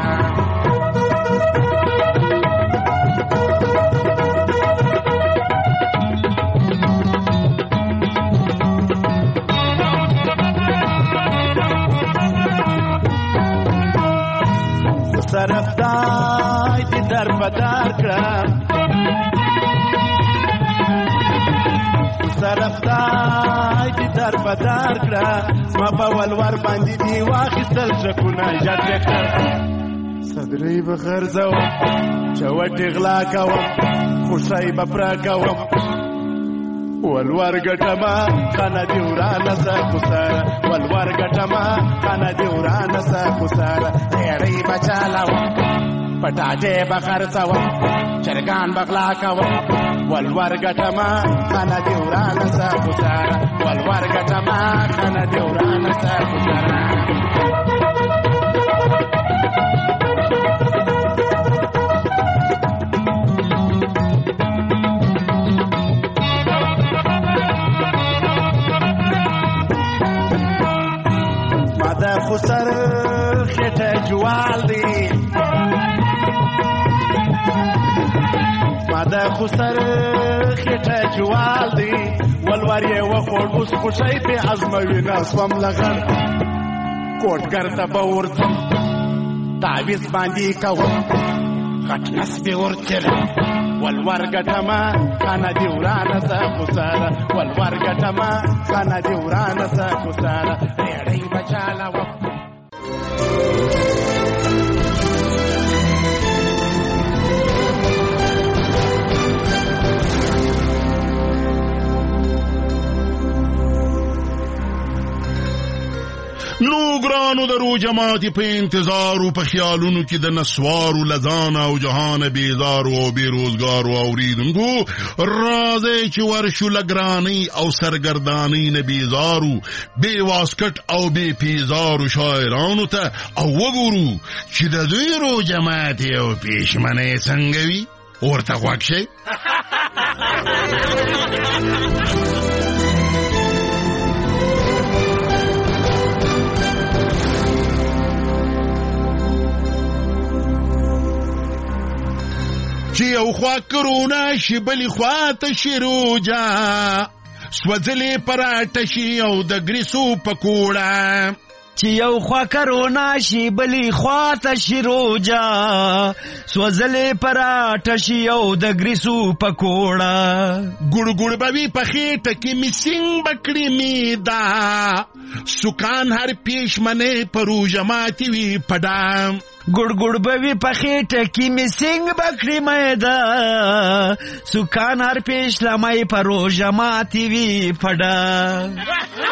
سرفدای دی در بدار کړم سرفدای دی در بدار کړم ما په ولور باندې دی واخیستل شکونه جات کړ صدرې به غرزو چوټې غلا کوم خوشای به پر کوم ولور ګټما خانه دی ورانه سه کوسر ولور ګټما خانه دی ورانه سه کوسر ریړۍ بچالاو پټاټې به خرڅوم چرګان بغلا کوم ولور ګټما خانه دی ورانه سه کوسر ولور ګټما خانه دی ورانه سه کوسر خو سر خټه جوال دی ما د خو سر خټه جوال دی ولور یې وخوړ اوس خوشی پې ازموي ناسوم لغړ کوټګر ته به ورځم تعویز باندې کوم غټ نس پې ورتېره ولور ګټمه خانه دې ورانه زه خو سره ولور ګټمه خانه دې ورانه زه خو سره ریړۍ به چالوم نو ګرانو درو جماعتي په انتظارو په خیالونو کې د نسوارو لزانه او جهان بیزارو او بیروزګارو اوریدونکو راځي چې ورشو لګرانی او سرګردانی نه بیزارو بې واسکټ او بې پیزارو شاعرانو ته او وګورو چې د دوی رو جماعتي او پیشمنې څنګه وي ورته غوږ شئ. چې یو خوا کرونا شي بلې خوا ته شي روجا سوځلې پراټه شي او د ګریسو پکوړه چې یو خوا کرونا شي بلې خوا ته شي روجا سوځلې پراټه شي او د ګریسو پکوړه ګوړ ګوړ به وي په خېټه کې مې سینګ بکړې مې دا سکان هر پیشمنې په روژه ماتې وي په ډام ګړ ګړ بوي په خېټه کې مې سنگ بکړې مې ده سکان هر پیش لمای په روژه ماتې وي پډه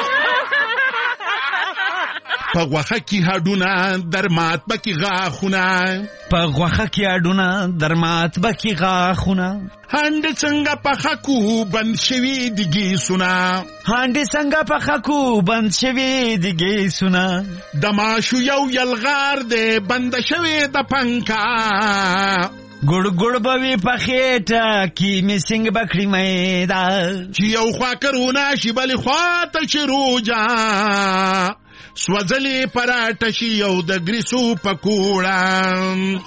په غوښه کې هډونه درمات بکې غاښونه په غوښه کې هډونه درمات بکې غاښونه هانډې څنګه پخه کو بند شوي د ګیسونه هانډې څنګه پخه کو بند شوي د ګیسونه د ماشو یو یلغار دی بند شوي د پنکا ګړ ګړ بوي په خېټه کې مې سنگ بکړې مې ده چې یو خوا کرونا شي بلې خوا ته شي روجا سوځلې پراټه شي او د ګریسو پکوړه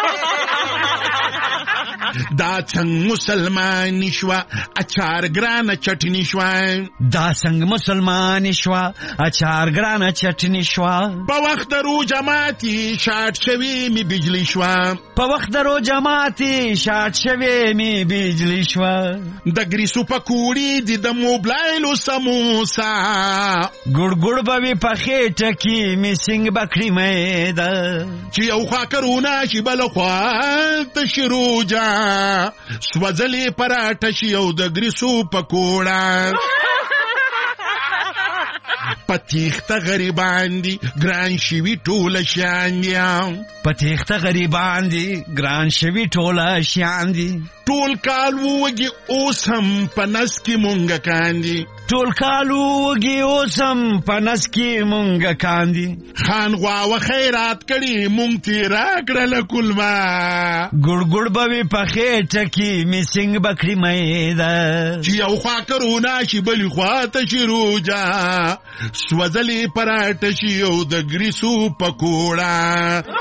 دا څنګه مسلمان شوا اچار ګرانه چټنی شوا دا څنګه مسلمان شوا اچار ګرانه چټنی شوا په وخت درو جماعتي شاټ شوي می بجلی شوا په وخت درو جماعتي شاټ شوي می بجلی شوا د ګریسو پکوړي دي د موبایل سموسا ګړ ګړ بوي په خېټه کې می سنگ بکړې مې ده چې یو خوا کرونا شي بل خوا ته شروجا سوځلې پراټه شي او د ګریسو پکوړه پتیخته غریبان دي ګران شوي ټوله شیان دي پتیخته غریبان دي ګران شوي ټوله شیان دي ټول کال وږي اوس هم په نس کې مونږه کاندي ټول کال وږي اوس هم په نس کې مونږه کاندي خان غواوه خیرات کړي مونږ تې راکړله کلمه ګړ ګړ به وي په خېټه کې مې سنګ بکړې مې ده چې یو خوا کرونا شي بلې خوا ته شي روجا سوځلې پراټه شي او د ګریسو پکوړه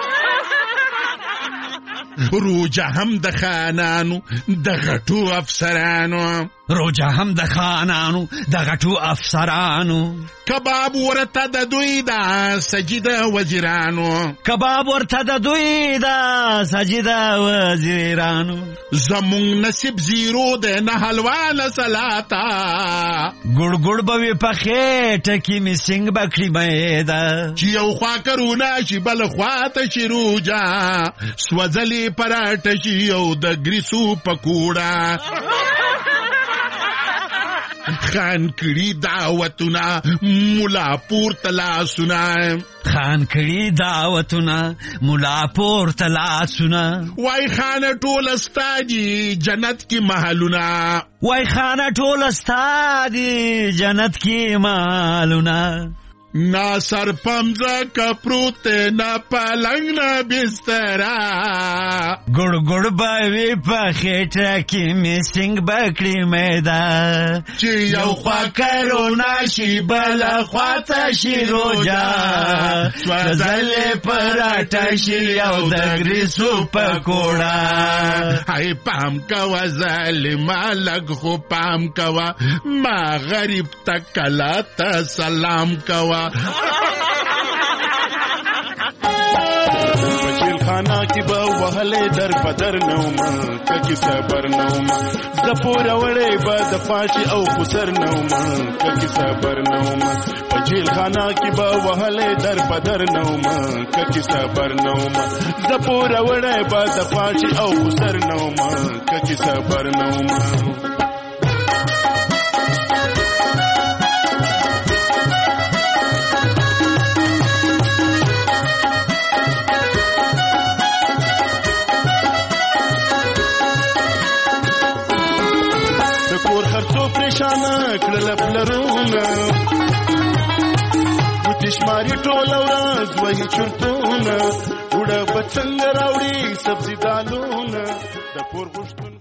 روجا هم د خانانو د غټو افسرانو روجا هم د خانانو د غټو افسرانو کباب ورته د دوی د سجده وزیرانو کباب ورته د دوی د سجده وزیرانو زمونږ نصیب زیرو د نه حلوا نه سلاتا ګړ ګړ به وي په خېټه کې مې سنګ بکړې مې ده چې یو خوا کرونا شي بل خوا ته شي روجا سوځلې پراټه شي او د ګریسو پکوړه خان کړي دعوتونه مولا پورته لاسونه خان کړي دعوتونه مولا پورته لاسونه وای خان ټول استادي جنت کې محلونه وای خان ټول استادي جنت کې محلونه نا سر پمزا کپروت نا پلنگ نا بسترا ګړ ګړ باوی په خېټه کې میسنګ بکړی میدا چې یو خوا کرونا شي بل خوا ته شي روجا سوځل پراټه شي او د ګریسو پکوړه هاي پام کوا ظالما لګ خو پام کوا ما غریب تکلا ته سلام کوا خانا کی با وهله در بدر نوم ککی صبر نوم زپور وړې با د فاشي او خسر نوم ککی صبر نوم پجیل خانا کی با وهله در بدر نوم ککی صبر نوم زپور وړې با د فاشي او خسر نوم ککی صبر نوم پریشانه کړل پلرونه وتشماري ټول ورځ وای چرتونه وړه بچنګ راوړي سبزي دالونه د پور غشتونه